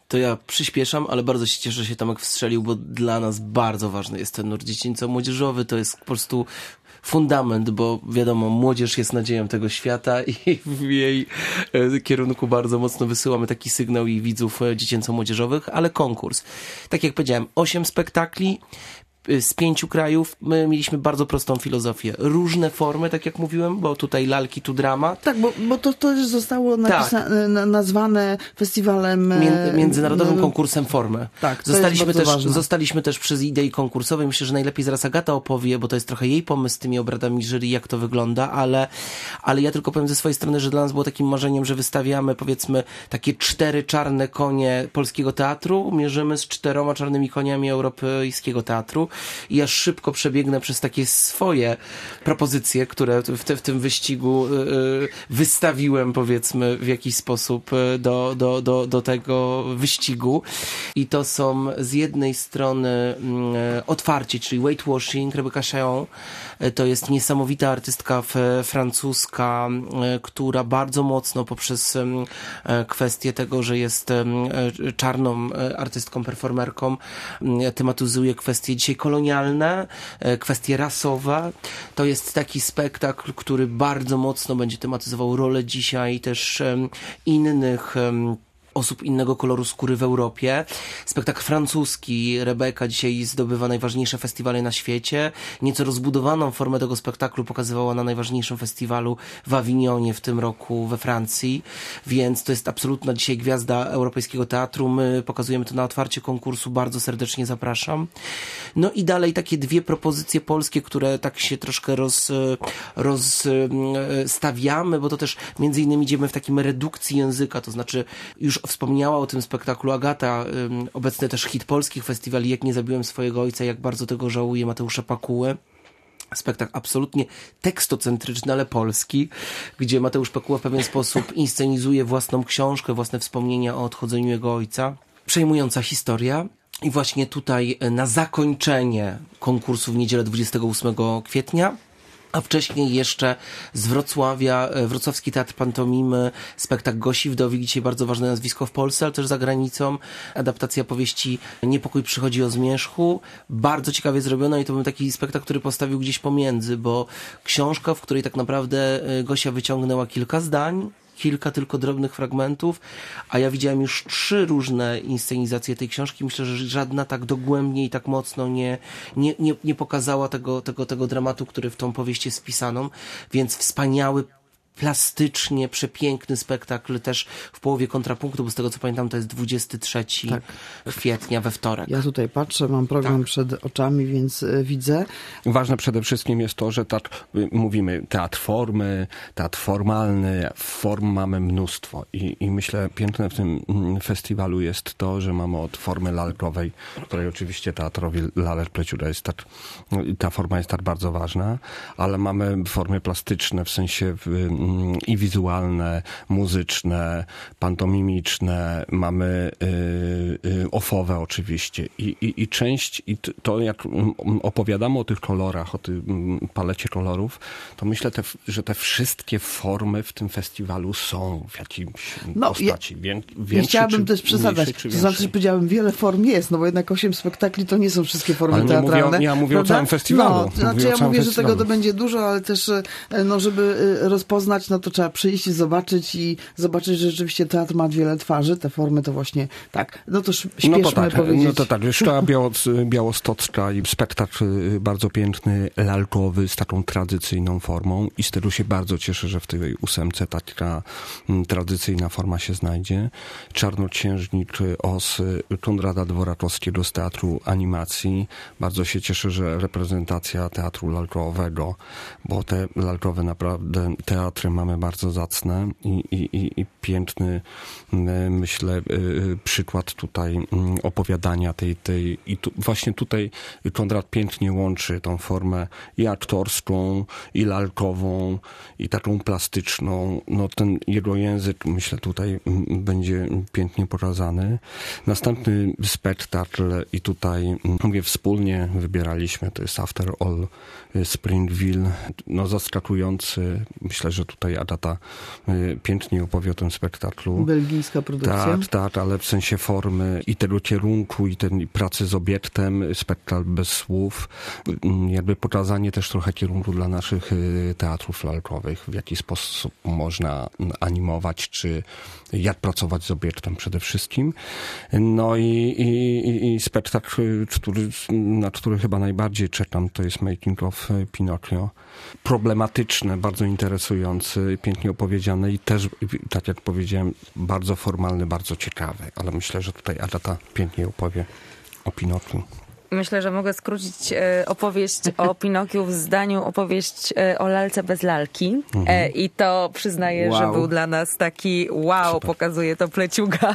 To ja przyspieszam, ale bardzo się cieszę, że się Tomek wstrzelił, bo dla nas bardzo ważny jest ten nurt dziecięco-młodzieżowy. To jest po prostu fundament, bo wiadomo, młodzież jest nadzieją tego świata i w jej kierunku bardzo mocno wysyłamy taki sygnał i widzów dziecięco-młodzieżowych, ale konkurs. Tak jak powiedziałem, osiem spektakli z pięciu krajów. My mieliśmy bardzo prostą filozofię. Różne formy, tak jak mówiłem, bo tutaj lalki, tu dramat. Tak, bo, bo to, to też zostało napisa- tak. nazwane festiwalem... Między, międzynarodowym no, konkursem formy. Tak, to zostaliśmy jest bardzo też, ważne. Zostaliśmy też przez idei konkursowej. Myślę, że najlepiej zaraz Agata opowie, bo to jest trochę jej pomysł z tymi obradami jury, jak to wygląda, ale, ale ja tylko powiem ze swojej strony, że dla nas było takim marzeniem, że wystawiamy, powiedzmy, takie cztery czarne konie polskiego teatru, mierzymy z czteroma czarnymi koniami europejskiego teatru. I ja szybko przebiegnę przez takie swoje propozycje, które w, te, w tym wyścigu yy, wystawiłem, powiedzmy, w jakiś sposób do, do, do, do tego wyścigu. I to są z jednej strony yy, otwarcie, czyli Weight Washing, Rebecca Chaion. To jest niesamowita artystka francuska, która bardzo mocno poprzez kwestię tego, że jest czarną artystką, performerką, tematyzuje kwestie dzisiaj kolonialne, kwestie rasowe. To jest taki spektakl, który bardzo mocno będzie tematyzował rolę dzisiaj też innych osób innego koloru skóry w Europie. Spektakl francuski, Rebeka dzisiaj zdobywa najważniejsze festiwale na świecie. Nieco rozbudowaną formę tego spektaklu pokazywała na najważniejszym festiwalu w Awignonie w tym roku we Francji, więc to jest absolutna dzisiaj gwiazda europejskiego teatru. My pokazujemy to na otwarcie konkursu, bardzo serdecznie zapraszam. No i dalej takie dwie propozycje polskie, które tak się troszkę roz, rozstawiamy, bo to też między innymi idziemy w takim redukcji języka, to znaczy już wspomniała o tym spektaklu Agata, obecny też hit polskich festiwali, Jak nie zabiłem swojego ojca, jak bardzo tego żałuję, Mateusza Pakuły. Spektakl absolutnie tekstocentryczny, ale polski, gdzie Mateusz Pakuła w pewien sposób inscenizuje własną książkę, własne wspomnienia o odchodzeniu jego ojca. Przejmująca historia. I właśnie tutaj na zakończenie konkursu w niedzielę dwudziestego ósmego kwietnia, a wcześniej jeszcze z Wrocławia, Wrocławski Teatr Pantomimy, spektakl Gosi Wdowik, dzisiaj bardzo ważne nazwisko w Polsce, ale też za granicą. Adaptacja powieści Niepokój przychodzi o zmierzchu. Bardzo ciekawie zrobiona i to był taki spektakl, który postawił gdzieś pomiędzy, bo książka, w której tak naprawdę Gosia wyciągnęła kilka zdań, kilka tylko drobnych fragmentów, a ja widziałem już trzy różne inscenizacje tej książki. Myślę, że żadna tak dogłębnie i tak mocno nie, nie, nie, nie pokazała tego, tego, tego dramatu, który w tą powieść jest wpisaną, więc wspaniały, plastycznie, przepiękny spektakl też w połowie kontrapunktu, bo z tego co pamiętam to jest dwudziestego trzeciego tak. kwietnia we wtorek. Ja tutaj patrzę, mam program tak. przed oczami, więc y, widzę. Ważne przede wszystkim jest to, że teatr, mówimy teatr formy, teatr formalny, form mamy mnóstwo i, i myślę piękne w tym festiwalu jest to, że mamy od formy lalkowej, której oczywiście teatrowi Lalek Pleciura jest tak, ta forma jest tak bardzo ważna, ale mamy formy plastyczne, w sensie w, i wizualne, muzyczne, pantomimiczne, mamy y, y, ofowe oczywiście i, i, i część, i to jak opowiadamy o tych kolorach, o tej palecie kolorów, to myślę, te, że te wszystkie formy w tym festiwalu są w jakimś no, postaci. Ja, Wię, nie chciałabym też przesadzać. To znaczy, że powiedziałem, wiele form jest, no bo jednak osiem spektakli to nie są wszystkie formy ale nie teatralne. Mówię o, ja mówię prawda? o całym festiwalu. No, to znaczy mówię ja mówię, festiwalu. że tego to będzie dużo, ale też, no żeby rozpoznać, no to trzeba przyjść i zobaczyć i zobaczyć, że rzeczywiście teatr ma wiele twarzy. Te formy to właśnie tak. No to śpieszmy no to tak, powiedzieć. No to tak. Szkoła Białostocka i spektakl bardzo piękny, lalkowy, z taką tradycyjną formą i z tego się bardzo cieszę, że w tej ósemce taka tradycyjna forma się znajdzie. Czarnoksiężnik Os Konrada Dworakowskiego z Teatru Animacji. Bardzo się cieszę, że reprezentacja teatru lalkowego, bo te lalkowe naprawdę teatry mamy bardzo zacne i, i, i, i piękny, myślę, przykład tutaj opowiadania tej, tej i tu, właśnie tutaj Konrad pięknie łączy tą formę i aktorską, i lalkową, i taką plastyczną. No ten jego język, myślę, tutaj będzie pięknie pokazany. Następny spektakl i tutaj mówię, wspólnie wybieraliśmy, to jest After All Springville. No zaskakujący, myślę, że tutaj Agata pięknie opowie o tym spektaklu. Belgijska produkcja. Tak, tak, ale w sensie formy i tego kierunku, i tej pracy z obiektem, spektakl bez słów. Jakby pokazanie też trochę kierunku dla naszych teatrów lalkowych, w jaki sposób można animować, czy jak pracować z obiektem przede wszystkim. No i, i, i spektakl, który, na który chyba najbardziej czekam, to jest Making of Pinocchio. Problematyczny, bardzo interesujący, pięknie opowiedziany i też, tak jak powiedziałem, bardzo formalny, bardzo ciekawy, ale myślę, że tutaj Agata pięknie opowie o Pinokkiu. Myślę, że mogę skrócić e, opowieść o Pinokiu w zdaniu opowieść e, o lalce bez lalki. E, I to przyznaję, Wow. że był dla nas taki wow, Super. pokazuje to pleciuga.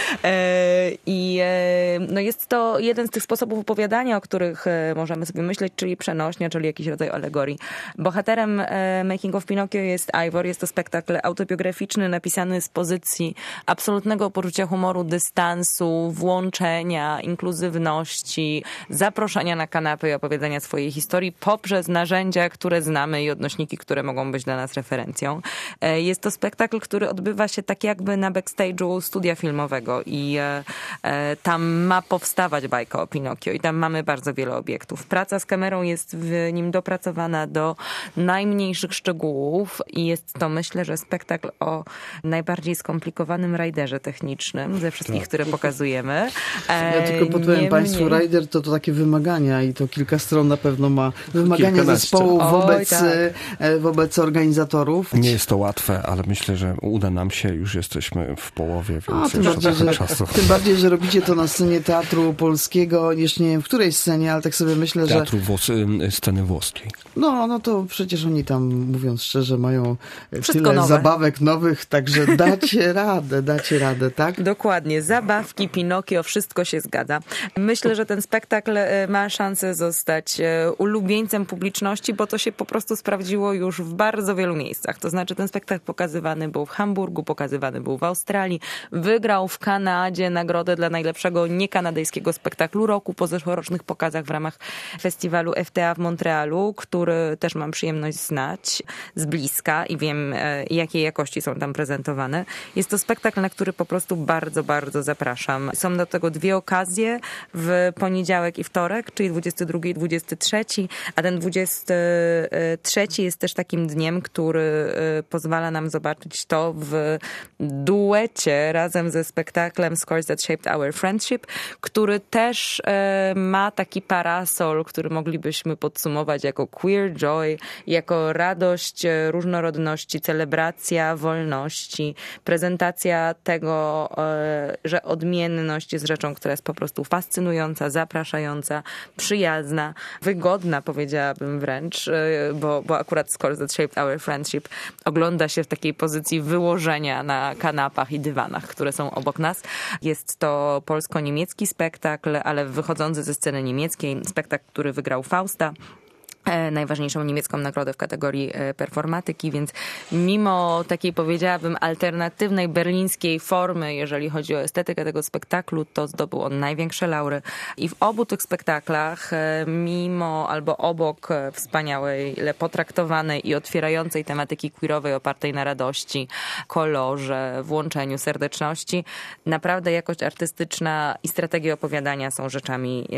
E, I e, no jest to jeden z tych sposobów opowiadania, o których e, możemy sobie myśleć, czyli przenośnia, czyli jakiś rodzaj alegorii. Bohaterem e, Making of Pinocchio jest Ivor. Jest to spektakl autobiograficzny, napisany z pozycji absolutnego poczucia humoru, dystansu, włączenia, inkluzywności, zaproszenia na kanapę i opowiedzenia swojej historii poprzez narzędzia, które znamy i odnośniki, które mogą być dla nas referencją. Jest to spektakl, który odbywa się tak jakby na backstage'u studia filmowego i tam ma powstawać bajka o Pinokio i tam mamy bardzo wiele obiektów. Praca z kamerą jest w nim dopracowana do najmniejszych szczegółów i jest to, myślę, że spektakl o najbardziej skomplikowanym rajderze technicznym ze wszystkich, Tak. które pokazujemy. Ja tylko podpowiem Niemniej- Państwu, Rider to, to takie wymagania i to kilka stron na pewno ma. Wymagania Kilkanaście. zespołu Oj, wobec, tak. e, wobec organizatorów. Nie jest to łatwe, ale myślę, że uda nam się. Już jesteśmy w połowie, więc A, tym, jeszcze bardziej, trochę że, czasu. tym bardziej, że robicie to na scenie Teatru Polskiego, jeszcze nie wiem w której scenie, ale tak sobie myślę, że Teatru włos- sceny włoskiej. no, no to przecież oni tam, mówiąc szczerze, mają Wszystko tyle nowe. zabawek nowych, także dacie radę, dacie radę, tak? Dokładnie. Zabawki, Pinokio, wszystko się zgadza. Myślę, że ten spektakl e, ma szansę zostać e, ulubieńcem publiczności, bo to się po prostu sprawdziło już w bardzo wielu miejscach. To znaczy ten spektakl pokazywany był w Hamburgu, pokazywany był w Australii, wygrał w Kanadzie nagrodę dla najlepszego niekanadyjskiego spektaklu roku po zeszłorocznych pokazach w ramach festiwalu F T A w Montrealu, który też mam przyjemność znać z bliska i wiem, e, jakiej jakości są tam prezentowane. Jest to spektakl, na który po prostu bardzo, bardzo zapraszam. Są do tego dwie okazje w poniedziałek i wtorek, czyli dwudziesty drugi i dwudziesty trzeci, a ten dwudziesty trzeci jest też takim dniem, który pozwala nam zobaczyć to w duecie razem ze spektaklem Scores That Shaped Our Friendship, który też ma taki parasol, który moglibyśmy podsumować jako queer joy, jako radość różnorodności, celebracja wolności, prezentacja tego, że odmienność jest rzeczą, która jest po prostu fascynująca, zapraszająca, przyjazna, wygodna, powiedziałabym wręcz, bo, bo akurat Scores That Shaped Our Friendship ogląda się w takiej pozycji wyłożenia na kanapach i dywanach, które są obok nas. Jest to polsko-niemiecki spektakl, ale wychodzący ze sceny niemieckiej, spektakl, który wygrał Fausta, najważniejszą niemiecką nagrodę w kategorii performatyki, więc mimo takiej, powiedziałabym, alternatywnej berlińskiej formy, jeżeli chodzi o estetykę tego spektaklu, to zdobył on największe laury. I w obu tych spektaklach, mimo albo obok wspaniałej, potraktowanej i otwierającej tematyki queerowej opartej na radości, kolorze, włączeniu, serdeczności, naprawdę jakość artystyczna i strategia opowiadania są rzeczami,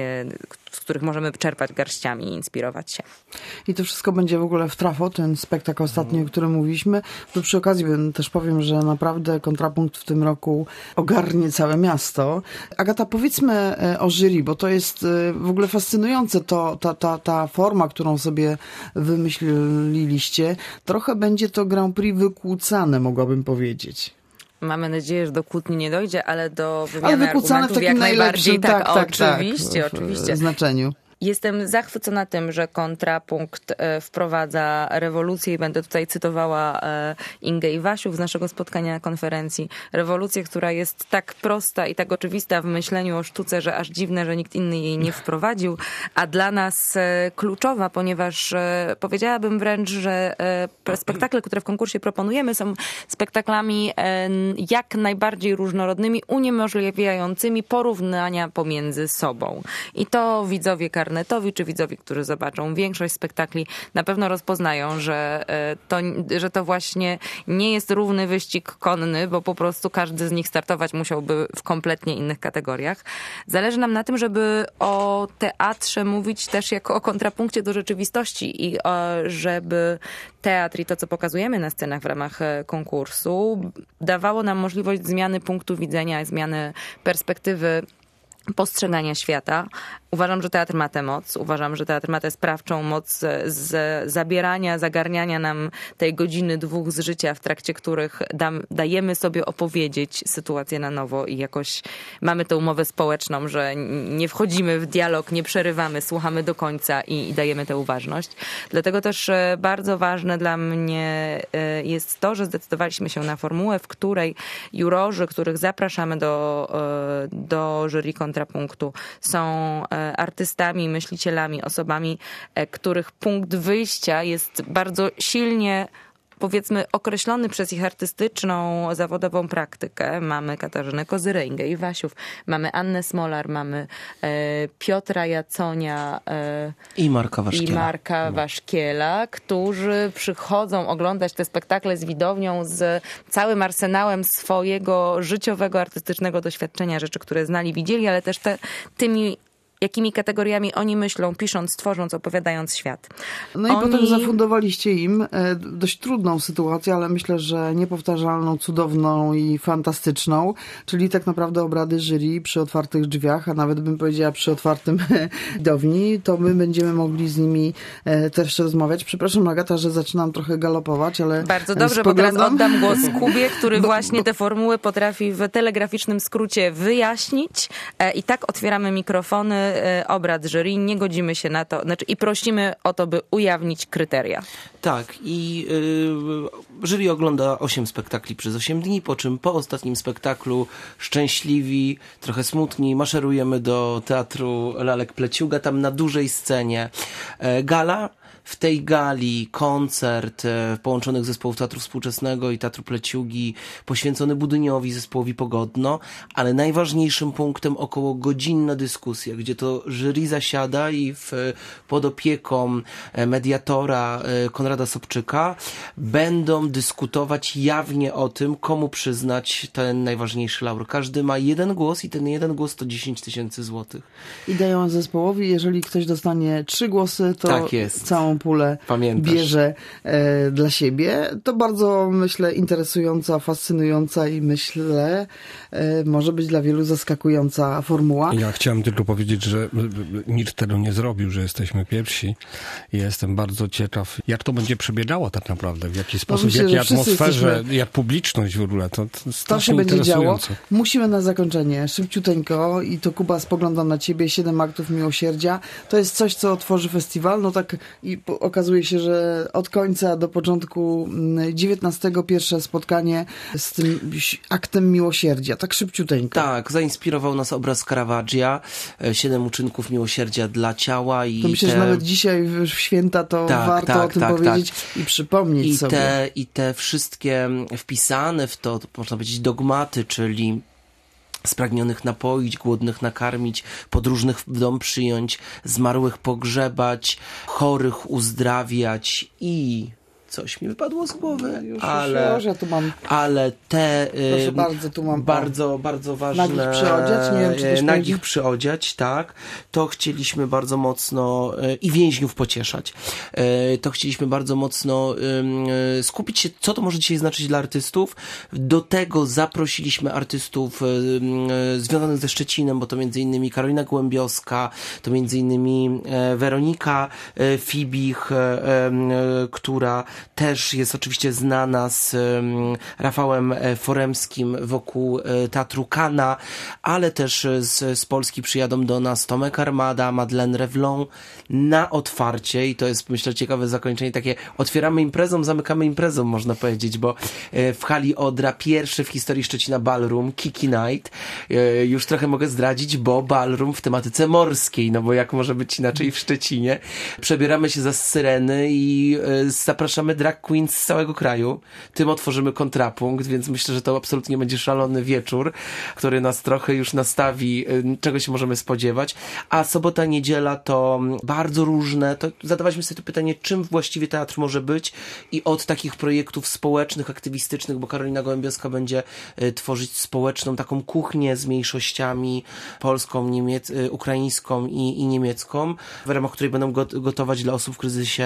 z których możemy czerpać garściami i inspirować się. I to wszystko będzie w ogóle w Trafo, ten spektakl ostatni, o którym mówiliśmy. To przy okazji też powiem, że naprawdę Kontrapunkt w tym roku ogarnie całe miasto. Agata, powiedzmy o jury, bo to jest w ogóle fascynujące, to, ta, ta, ta forma, którą sobie wymyśliliście. Trochę będzie to Grand Prix wykłócane, mogłabym powiedzieć. Mamy nadzieję, że do kłótni nie dojdzie, ale do wymiany ale wykłócane argumentów w takim jak najbardziej. najlepszym, Tak, tak, tak, oczywiście, tak, w, oczywiście. w znaczeniu. Jestem zachwycona tym, że Kontrapunkt wprowadza rewolucję i będę tutaj cytowała Ingę Iwasiów z naszego spotkania na konferencji. Rewolucję, która jest tak prosta i tak oczywista w myśleniu o sztuce, że aż dziwne, że nikt inny jej nie wprowadził, a dla nas kluczowa, ponieważ powiedziałabym wręcz, że spektakle, które w konkursie proponujemy, są spektaklami jak najbardziej różnorodnymi, uniemożliwiającymi porównania pomiędzy sobą. I to widzowie Karnawalu internetowi, czy widzowie, którzy zobaczą większość spektakli, na pewno rozpoznają, że to, że to właśnie nie jest równy wyścig konny, bo po prostu każdy z nich startować musiałby w kompletnie innych kategoriach. Zależy nam na tym, żeby o teatrze mówić też jako o kontrapunkcie do rzeczywistości i żeby teatr i to, co pokazujemy na scenach w ramach konkursu, dawało nam możliwość zmiany punktu widzenia, zmiany perspektywy postrzegania świata. Uważam, że teatr ma tę moc. Uważam, że teatr ma tę sprawczą moc z zabierania, zagarniania nam tej godziny, dwóch z życia, w trakcie których dam, dajemy sobie opowiedzieć sytuację na nowo i jakoś mamy tę umowę społeczną, że nie wchodzimy w dialog, nie przerywamy, słuchamy do końca i, i dajemy tę uważność. Dlatego też bardzo ważne dla mnie jest to, że zdecydowaliśmy się na formułę, w której jurorzy, których zapraszamy do, do jury kontrapunktu, są artystami, myślicielami, osobami, których punkt wyjścia jest bardzo silnie, powiedzmy, określony przez ich artystyczną, zawodową praktykę. Mamy Katarzynę Kozyreingę i Wasiów, mamy Annę Smolar, mamy e, Piotra Jaconia e, i Marka Waszkiela. i Marka Waszkiela, którzy przychodzą oglądać te spektakle z widownią, z całym arsenałem swojego życiowego, artystycznego doświadczenia, rzeczy, które znali, widzieli, ale też te, tymi jakimi kategoriami oni myślą, pisząc, tworząc, opowiadając świat. No i oni... potem zafundowaliście im dość trudną sytuację, ale myślę, że niepowtarzalną, cudowną i fantastyczną, czyli tak naprawdę obrady jury przy otwartych drzwiach, a nawet bym powiedziała przy otwartym widowni, to my będziemy mogli z nimi też rozmawiać. Przepraszam, Agata, że zaczynam trochę galopować, ale bardzo dobrze, spoglądam... bo teraz oddam głos Kubie, który bo, właśnie bo... te formuły potrafi w telegraficznym skrócie wyjaśnić i tak otwieramy mikrofony, obrad jury, nie godzimy się na to, znaczy i prosimy o to, by ujawnić kryteria. Tak, i y, jury ogląda osiem spektakli przez osiem dni, po czym po ostatnim spektaklu szczęśliwi, trochę smutni, maszerujemy do Teatru Lalek Pleciuga, tam na dużej scenie e, gala. W tej gali koncert e, połączonych zespołów Teatru Współczesnego i Teatru Pleciugi poświęcony Budyniowi, zespołowi Pogodno, ale najważniejszym punktem około godzinna dyskusja, gdzie to jury zasiada i w, pod opieką mediatora e, Konrada Sobczyka będą dyskutować jawnie o tym, komu przyznać ten najważniejszy laur. Każdy ma jeden głos i ten jeden głos to dziesięć tysięcy złotych. I dają zespołowi, jeżeli ktoś dostanie trzy głosy, to tak jest. całą pulę Pamiętasz. bierze e, dla siebie. To bardzo, myślę, interesująca, fascynująca i myślę, e, może być dla wielu zaskakująca formuła. Ja chciałem tylko powiedzieć, że nikt tego nie zrobił, że jesteśmy pierwsi. I jestem bardzo ciekaw, jak to będzie przebiegało tak naprawdę, w jaki sposób, myślę, w jakiej atmosferze, jesteśmy... jak publiczność w ogóle. To, to, to się będzie działo. Musimy na zakończenie szybciuteńko i to Kuba, spoglądam na ciebie, siedem aktów miłosierdzia. To jest coś, co otworzy festiwal. No tak i okazuje się, że od końca do początku dziewiętnastego pierwsze spotkanie z tym aktem miłosierdzia. Tak szybciuteńko. Tak, zainspirował nas obraz Caravaggia, siedem uczynków miłosierdzia dla ciała. I to myślę, te... że nawet dzisiaj w święta to tak, warto tak, o tym tak, powiedzieć tak. i przypomnieć I sobie. Te, I te wszystkie wpisane w to, można powiedzieć, dogmaty, czyli spragnionych napoić, głodnych nakarmić, podróżnych w dom przyjąć, zmarłych pogrzebać, chorych uzdrawiać i... Coś mi wypadło z głowy, już, ale, już, ja tu mam. ale te Proszę bardzo, tu mam bardzo, bardzo ważne nagich przyodziać, nie wiem, czy też nagich będzie... przyodziać, tak, to chcieliśmy bardzo mocno i więźniów pocieszać. To chcieliśmy bardzo mocno skupić się, co to może dzisiaj znaczyć dla artystów. Do tego zaprosiliśmy artystów związanych ze Szczecinem, bo to między innymi Karolina Głębiowska, to między innymi Weronika Fibich, która też jest oczywiście znana z um, Rafałem Foremskim wokół e, Teatru Kana, ale też z, z Polski przyjadą do nas Tomek Armada, Madeleine Revlon na otwarcie i to jest, myślę, ciekawe zakończenie, takie otwieramy imprezą, zamykamy imprezą, można powiedzieć, bo e, w hali Odra pierwszy w historii Szczecina ballroom, Kiki Night, e, już trochę mogę zdradzić, bo ballroom w tematyce morskiej, no bo jak może być inaczej w Szczecinie. Przebieramy się za syreny i e, zapraszamy zapraszamy drag queens z całego kraju. Tym otworzymy kontrapunkt, więc myślę, że to absolutnie będzie szalony wieczór, który nas trochę już nastawi, czego się możemy spodziewać. A sobota, niedziela to bardzo różne. To zadawaliśmy sobie to pytanie, czym właściwie teatr może być i od takich projektów społecznych, aktywistycznych, bo Karolina Gołębiowska będzie tworzyć społeczną taką kuchnię z mniejszościami polską, niemiec, ukraińską i, i niemiecką, w ramach której będą gotować dla osób w kryzysie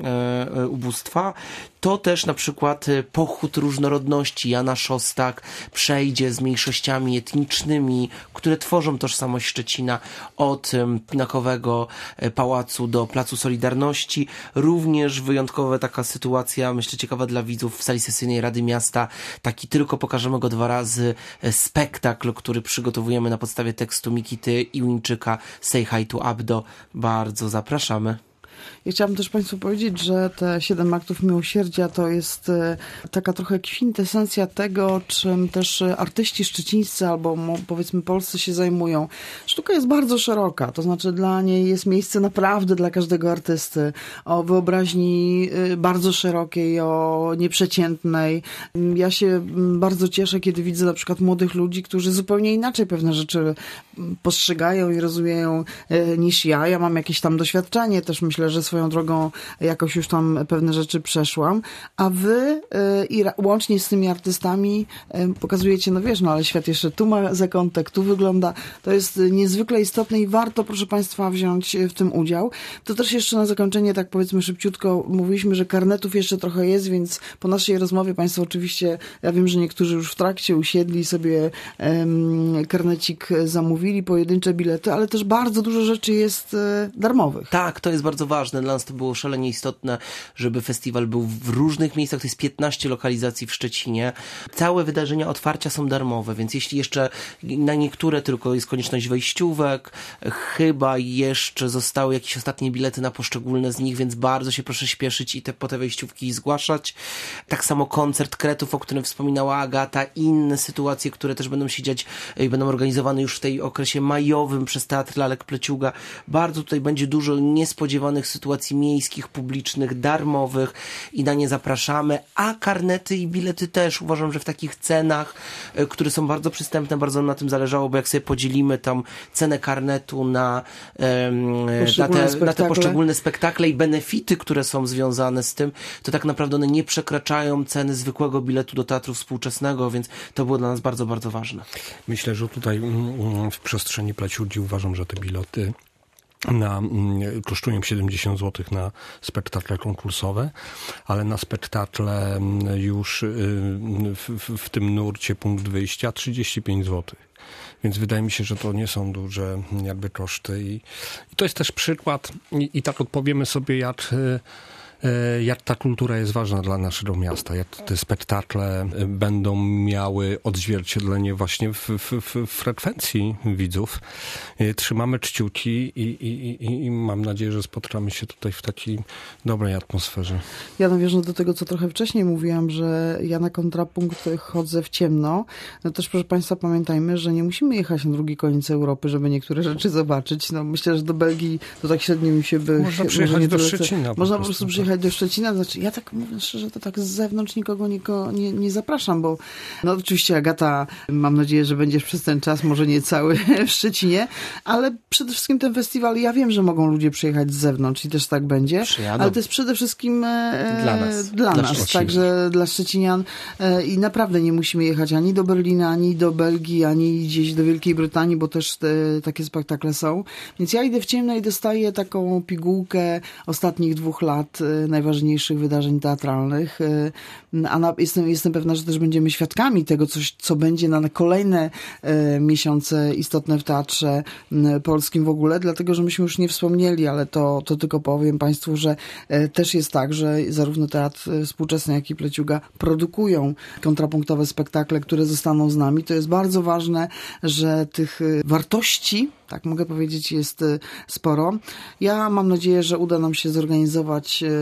e, ubóstwa. To też na przykład pochód różnorodności. Jana Szostak przejdzie z mniejszościami etnicznymi, które tworzą tożsamość Szczecina, od Pinakowego Pałacu do Placu Solidarności. Również wyjątkowa taka sytuacja, myślę ciekawa dla widzów, w sali sesyjnej Rady Miasta. Taki tylko pokażemy go dwa razy spektakl, który przygotowujemy na podstawie tekstu Mikity Iwińczyka, Say Hi to Abdo. Bardzo zapraszamy. Ja chciałabym też Państwu powiedzieć, że te siedem aktów miłosierdzia to jest taka trochę kwintesencja tego, czym też artyści szczecińscy albo powiedzmy polscy się zajmują. Sztuka jest bardzo szeroka, to znaczy dla niej jest miejsce naprawdę dla każdego artysty, o wyobraźni bardzo szerokiej, o nieprzeciętnej. Ja się bardzo cieszę, kiedy widzę na przykład młodych ludzi, którzy zupełnie inaczej pewne rzeczy postrzegają i rozumieją niż ja. Ja mam jakieś tam doświadczenie, też myślę, że swoją drogą jakoś już tam pewne rzeczy przeszłam, a wy i łącznie z tymi artystami pokazujecie, no wiesz, no ale świat jeszcze tu ma zakątek, tu wygląda. To jest niezwykle istotne i warto, proszę Państwa, wziąć w tym udział. To też jeszcze na zakończenie, tak powiedzmy szybciutko, mówiliśmy, że karnetów jeszcze trochę jest, więc po naszej rozmowie Państwo oczywiście, ja wiem, że niektórzy już w trakcie usiedli sobie um, karnecik zamówili, pojedyncze bilety, ale też bardzo dużo rzeczy jest e, darmowych. Tak, to jest bardzo ważne. Dla nas to było szalenie istotne, żeby festiwal był w różnych miejscach. To jest piętnaście lokalizacji w Szczecinie. Całe wydarzenia otwarcia są darmowe, więc jeśli jeszcze na niektóre tylko jest konieczność wejściówek, chyba jeszcze zostały jakieś ostatnie bilety na poszczególne z nich, więc bardzo się proszę śpieszyć i te, po te wejściówki zgłaszać. Tak samo koncert Kretów, o którym wspominała Agata, inne sytuacje, które też będą się dziać i będą organizowane już w tej okresie majowym przez Teatr Lalek Pleciuga. Bardzo tutaj będzie dużo niespodziewanych sytuacji miejskich, publicznych, darmowych i na nie zapraszamy, a karnety i bilety też uważam, że w takich cenach, które są bardzo przystępne, bardzo nam na tym zależało, bo jak sobie podzielimy tam cenę karnetu na, um, na, te, na te poszczególne spektakle i benefity, które są związane z tym, to tak naprawdę one nie przekraczają ceny zwykłego biletu do teatru współczesnego, więc to było dla nas bardzo, bardzo ważne. Myślę, że tutaj w przestrzeni Pleciugi uważam, że te bilety na, kosztują siedemdziesiąt złotych na spektakle konkursowe, ale na spektakle już w, w, w tym nurcie punkt wyjścia trzydzieści pięć złotych. Więc wydaje mi się, że to nie są duże jakby koszty i, i to jest też przykład i, i tak odpowiemy sobie, jak jak ta kultura jest ważna dla naszego miasta, jak te spektakle będą miały odzwierciedlenie właśnie w, w, w frekwencji widzów. Trzymamy kciuki i, i, i, i mam nadzieję, że spotkamy się tutaj w takiej dobrej atmosferze. Ja nawiążę do tego, co trochę wcześniej mówiłam, że ja na kontrapunkt chodzę w ciemno. No też, proszę Państwa, pamiętajmy, że nie musimy jechać na drugi koniec Europy, żeby niektóre rzeczy zobaczyć. No myślę, że do Belgii to tak średnio mi się by... Można przyjechać do Szczecina. Po Można po prostu przyjechać do Szczecina. Znaczy, ja tak mówię szczerze, to tak z zewnątrz nikogo nie, nie, nie zapraszam, bo no oczywiście Agata, mam nadzieję, że będziesz przez ten czas, może nie cały w Szczecinie, ale przede wszystkim ten festiwal, ja wiem, że mogą ludzie przyjechać z zewnątrz i też tak będzie, Przyjadą. Ale to jest przede wszystkim e, dla nas, dla, dla nas także dla Szczecinian e, i naprawdę nie musimy jechać ani do Berlina, ani do Belgii, ani gdzieś do Wielkiej Brytanii, bo też te, takie spektakle są. Więc ja idę w ciemno i dostaję taką pigułkę ostatnich dwóch lat e, najważniejszych wydarzeń teatralnych, a na, jestem, jestem pewna, że też będziemy świadkami tego, coś, co będzie na kolejne e, miesiące istotne w teatrze e, polskim w ogóle, dlatego, że myśmy już nie wspomnieli, ale to, to tylko powiem Państwu, że e, też jest tak, że zarówno Teatr Współczesny, jak i Pleciuga produkują kontrapunktowe spektakle, które zostaną z nami. To jest bardzo ważne, że tych wartości, tak mogę powiedzieć, jest sporo. Ja mam nadzieję, że uda nam się zorganizować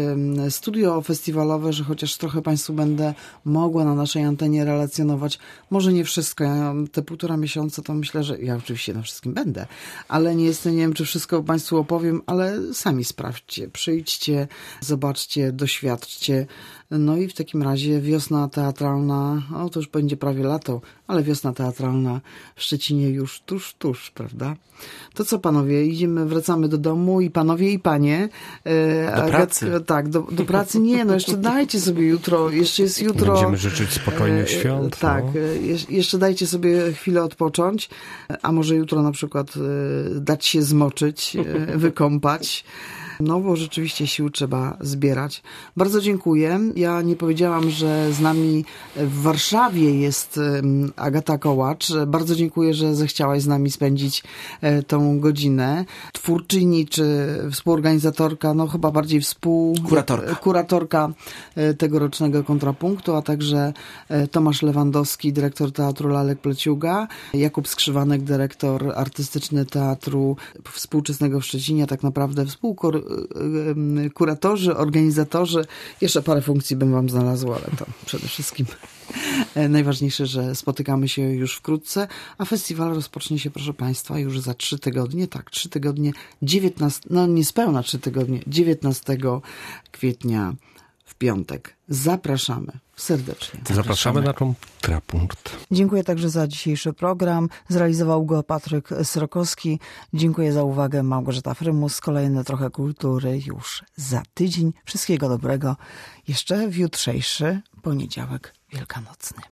y, studio festiwalowe, że chociaż trochę Państwu będę mogła na naszej antenie relacjonować. Może nie wszystko. Ja te półtora miesiąca to myślę, że ja oczywiście na wszystkim będę, ale nie jestem, nie wiem, czy wszystko Państwu opowiem, ale sami sprawdźcie, przyjdźcie, zobaczcie, doświadczcie. No i w takim razie wiosna teatralna, o to już będzie prawie lato, ale wiosna teatralna w Szczecinie już tuż, tuż, prawda? To co, panowie, idziemy, wracamy do domu i panowie i panie. E, do pracy. Agat, tak, do, do pracy nie, no jeszcze dajcie sobie jutro, jeszcze jest jutro. Będziemy życzyć spokojnych świąt. E, tak, no. e, jeszcze dajcie sobie chwilę odpocząć, a może jutro na przykład e, dać się zmoczyć, e, wykąpać. No bo rzeczywiście sił trzeba zbierać. Bardzo dziękuję. Ja nie powiedziałam, że z nami w Warszawie jest Agata Kołacz. Bardzo dziękuję, że zechciałaś z nami spędzić tą godzinę. Twórczyni czy współorganizatorka, no chyba bardziej współ... Kuratorka. Kuratorka tegorocznego kontrapunktu, a także Tomasz Lewandowski, dyrektor Teatru Lalek Pleciuga, Jakub Skrzywanek, dyrektor artystyczny Teatru Współczesnego w Szczecinie, tak naprawdę współkor kuratorzy, organizatorzy. Jeszcze parę funkcji bym wam znalazła, ale to przede wszystkim najważniejsze, że spotykamy się już wkrótce, a festiwal rozpocznie się, proszę Państwa, już za trzy tygodnie. Tak, trzy tygodnie, dziewiętnastego, no niespełna trzy tygodnie, dziewiętnastego kwietnia w piątek. Zapraszamy serdecznie. Zapraszamy na kontrapunkt. Dziękuję także za dzisiejszy program. Zrealizował go Patryk Srokowski. Dziękuję za uwagę. Małgorzata Frymus. Kolejne trochę kultury już za tydzień. Wszystkiego dobrego. Jeszcze w jutrzejszy poniedziałek wielkanocny.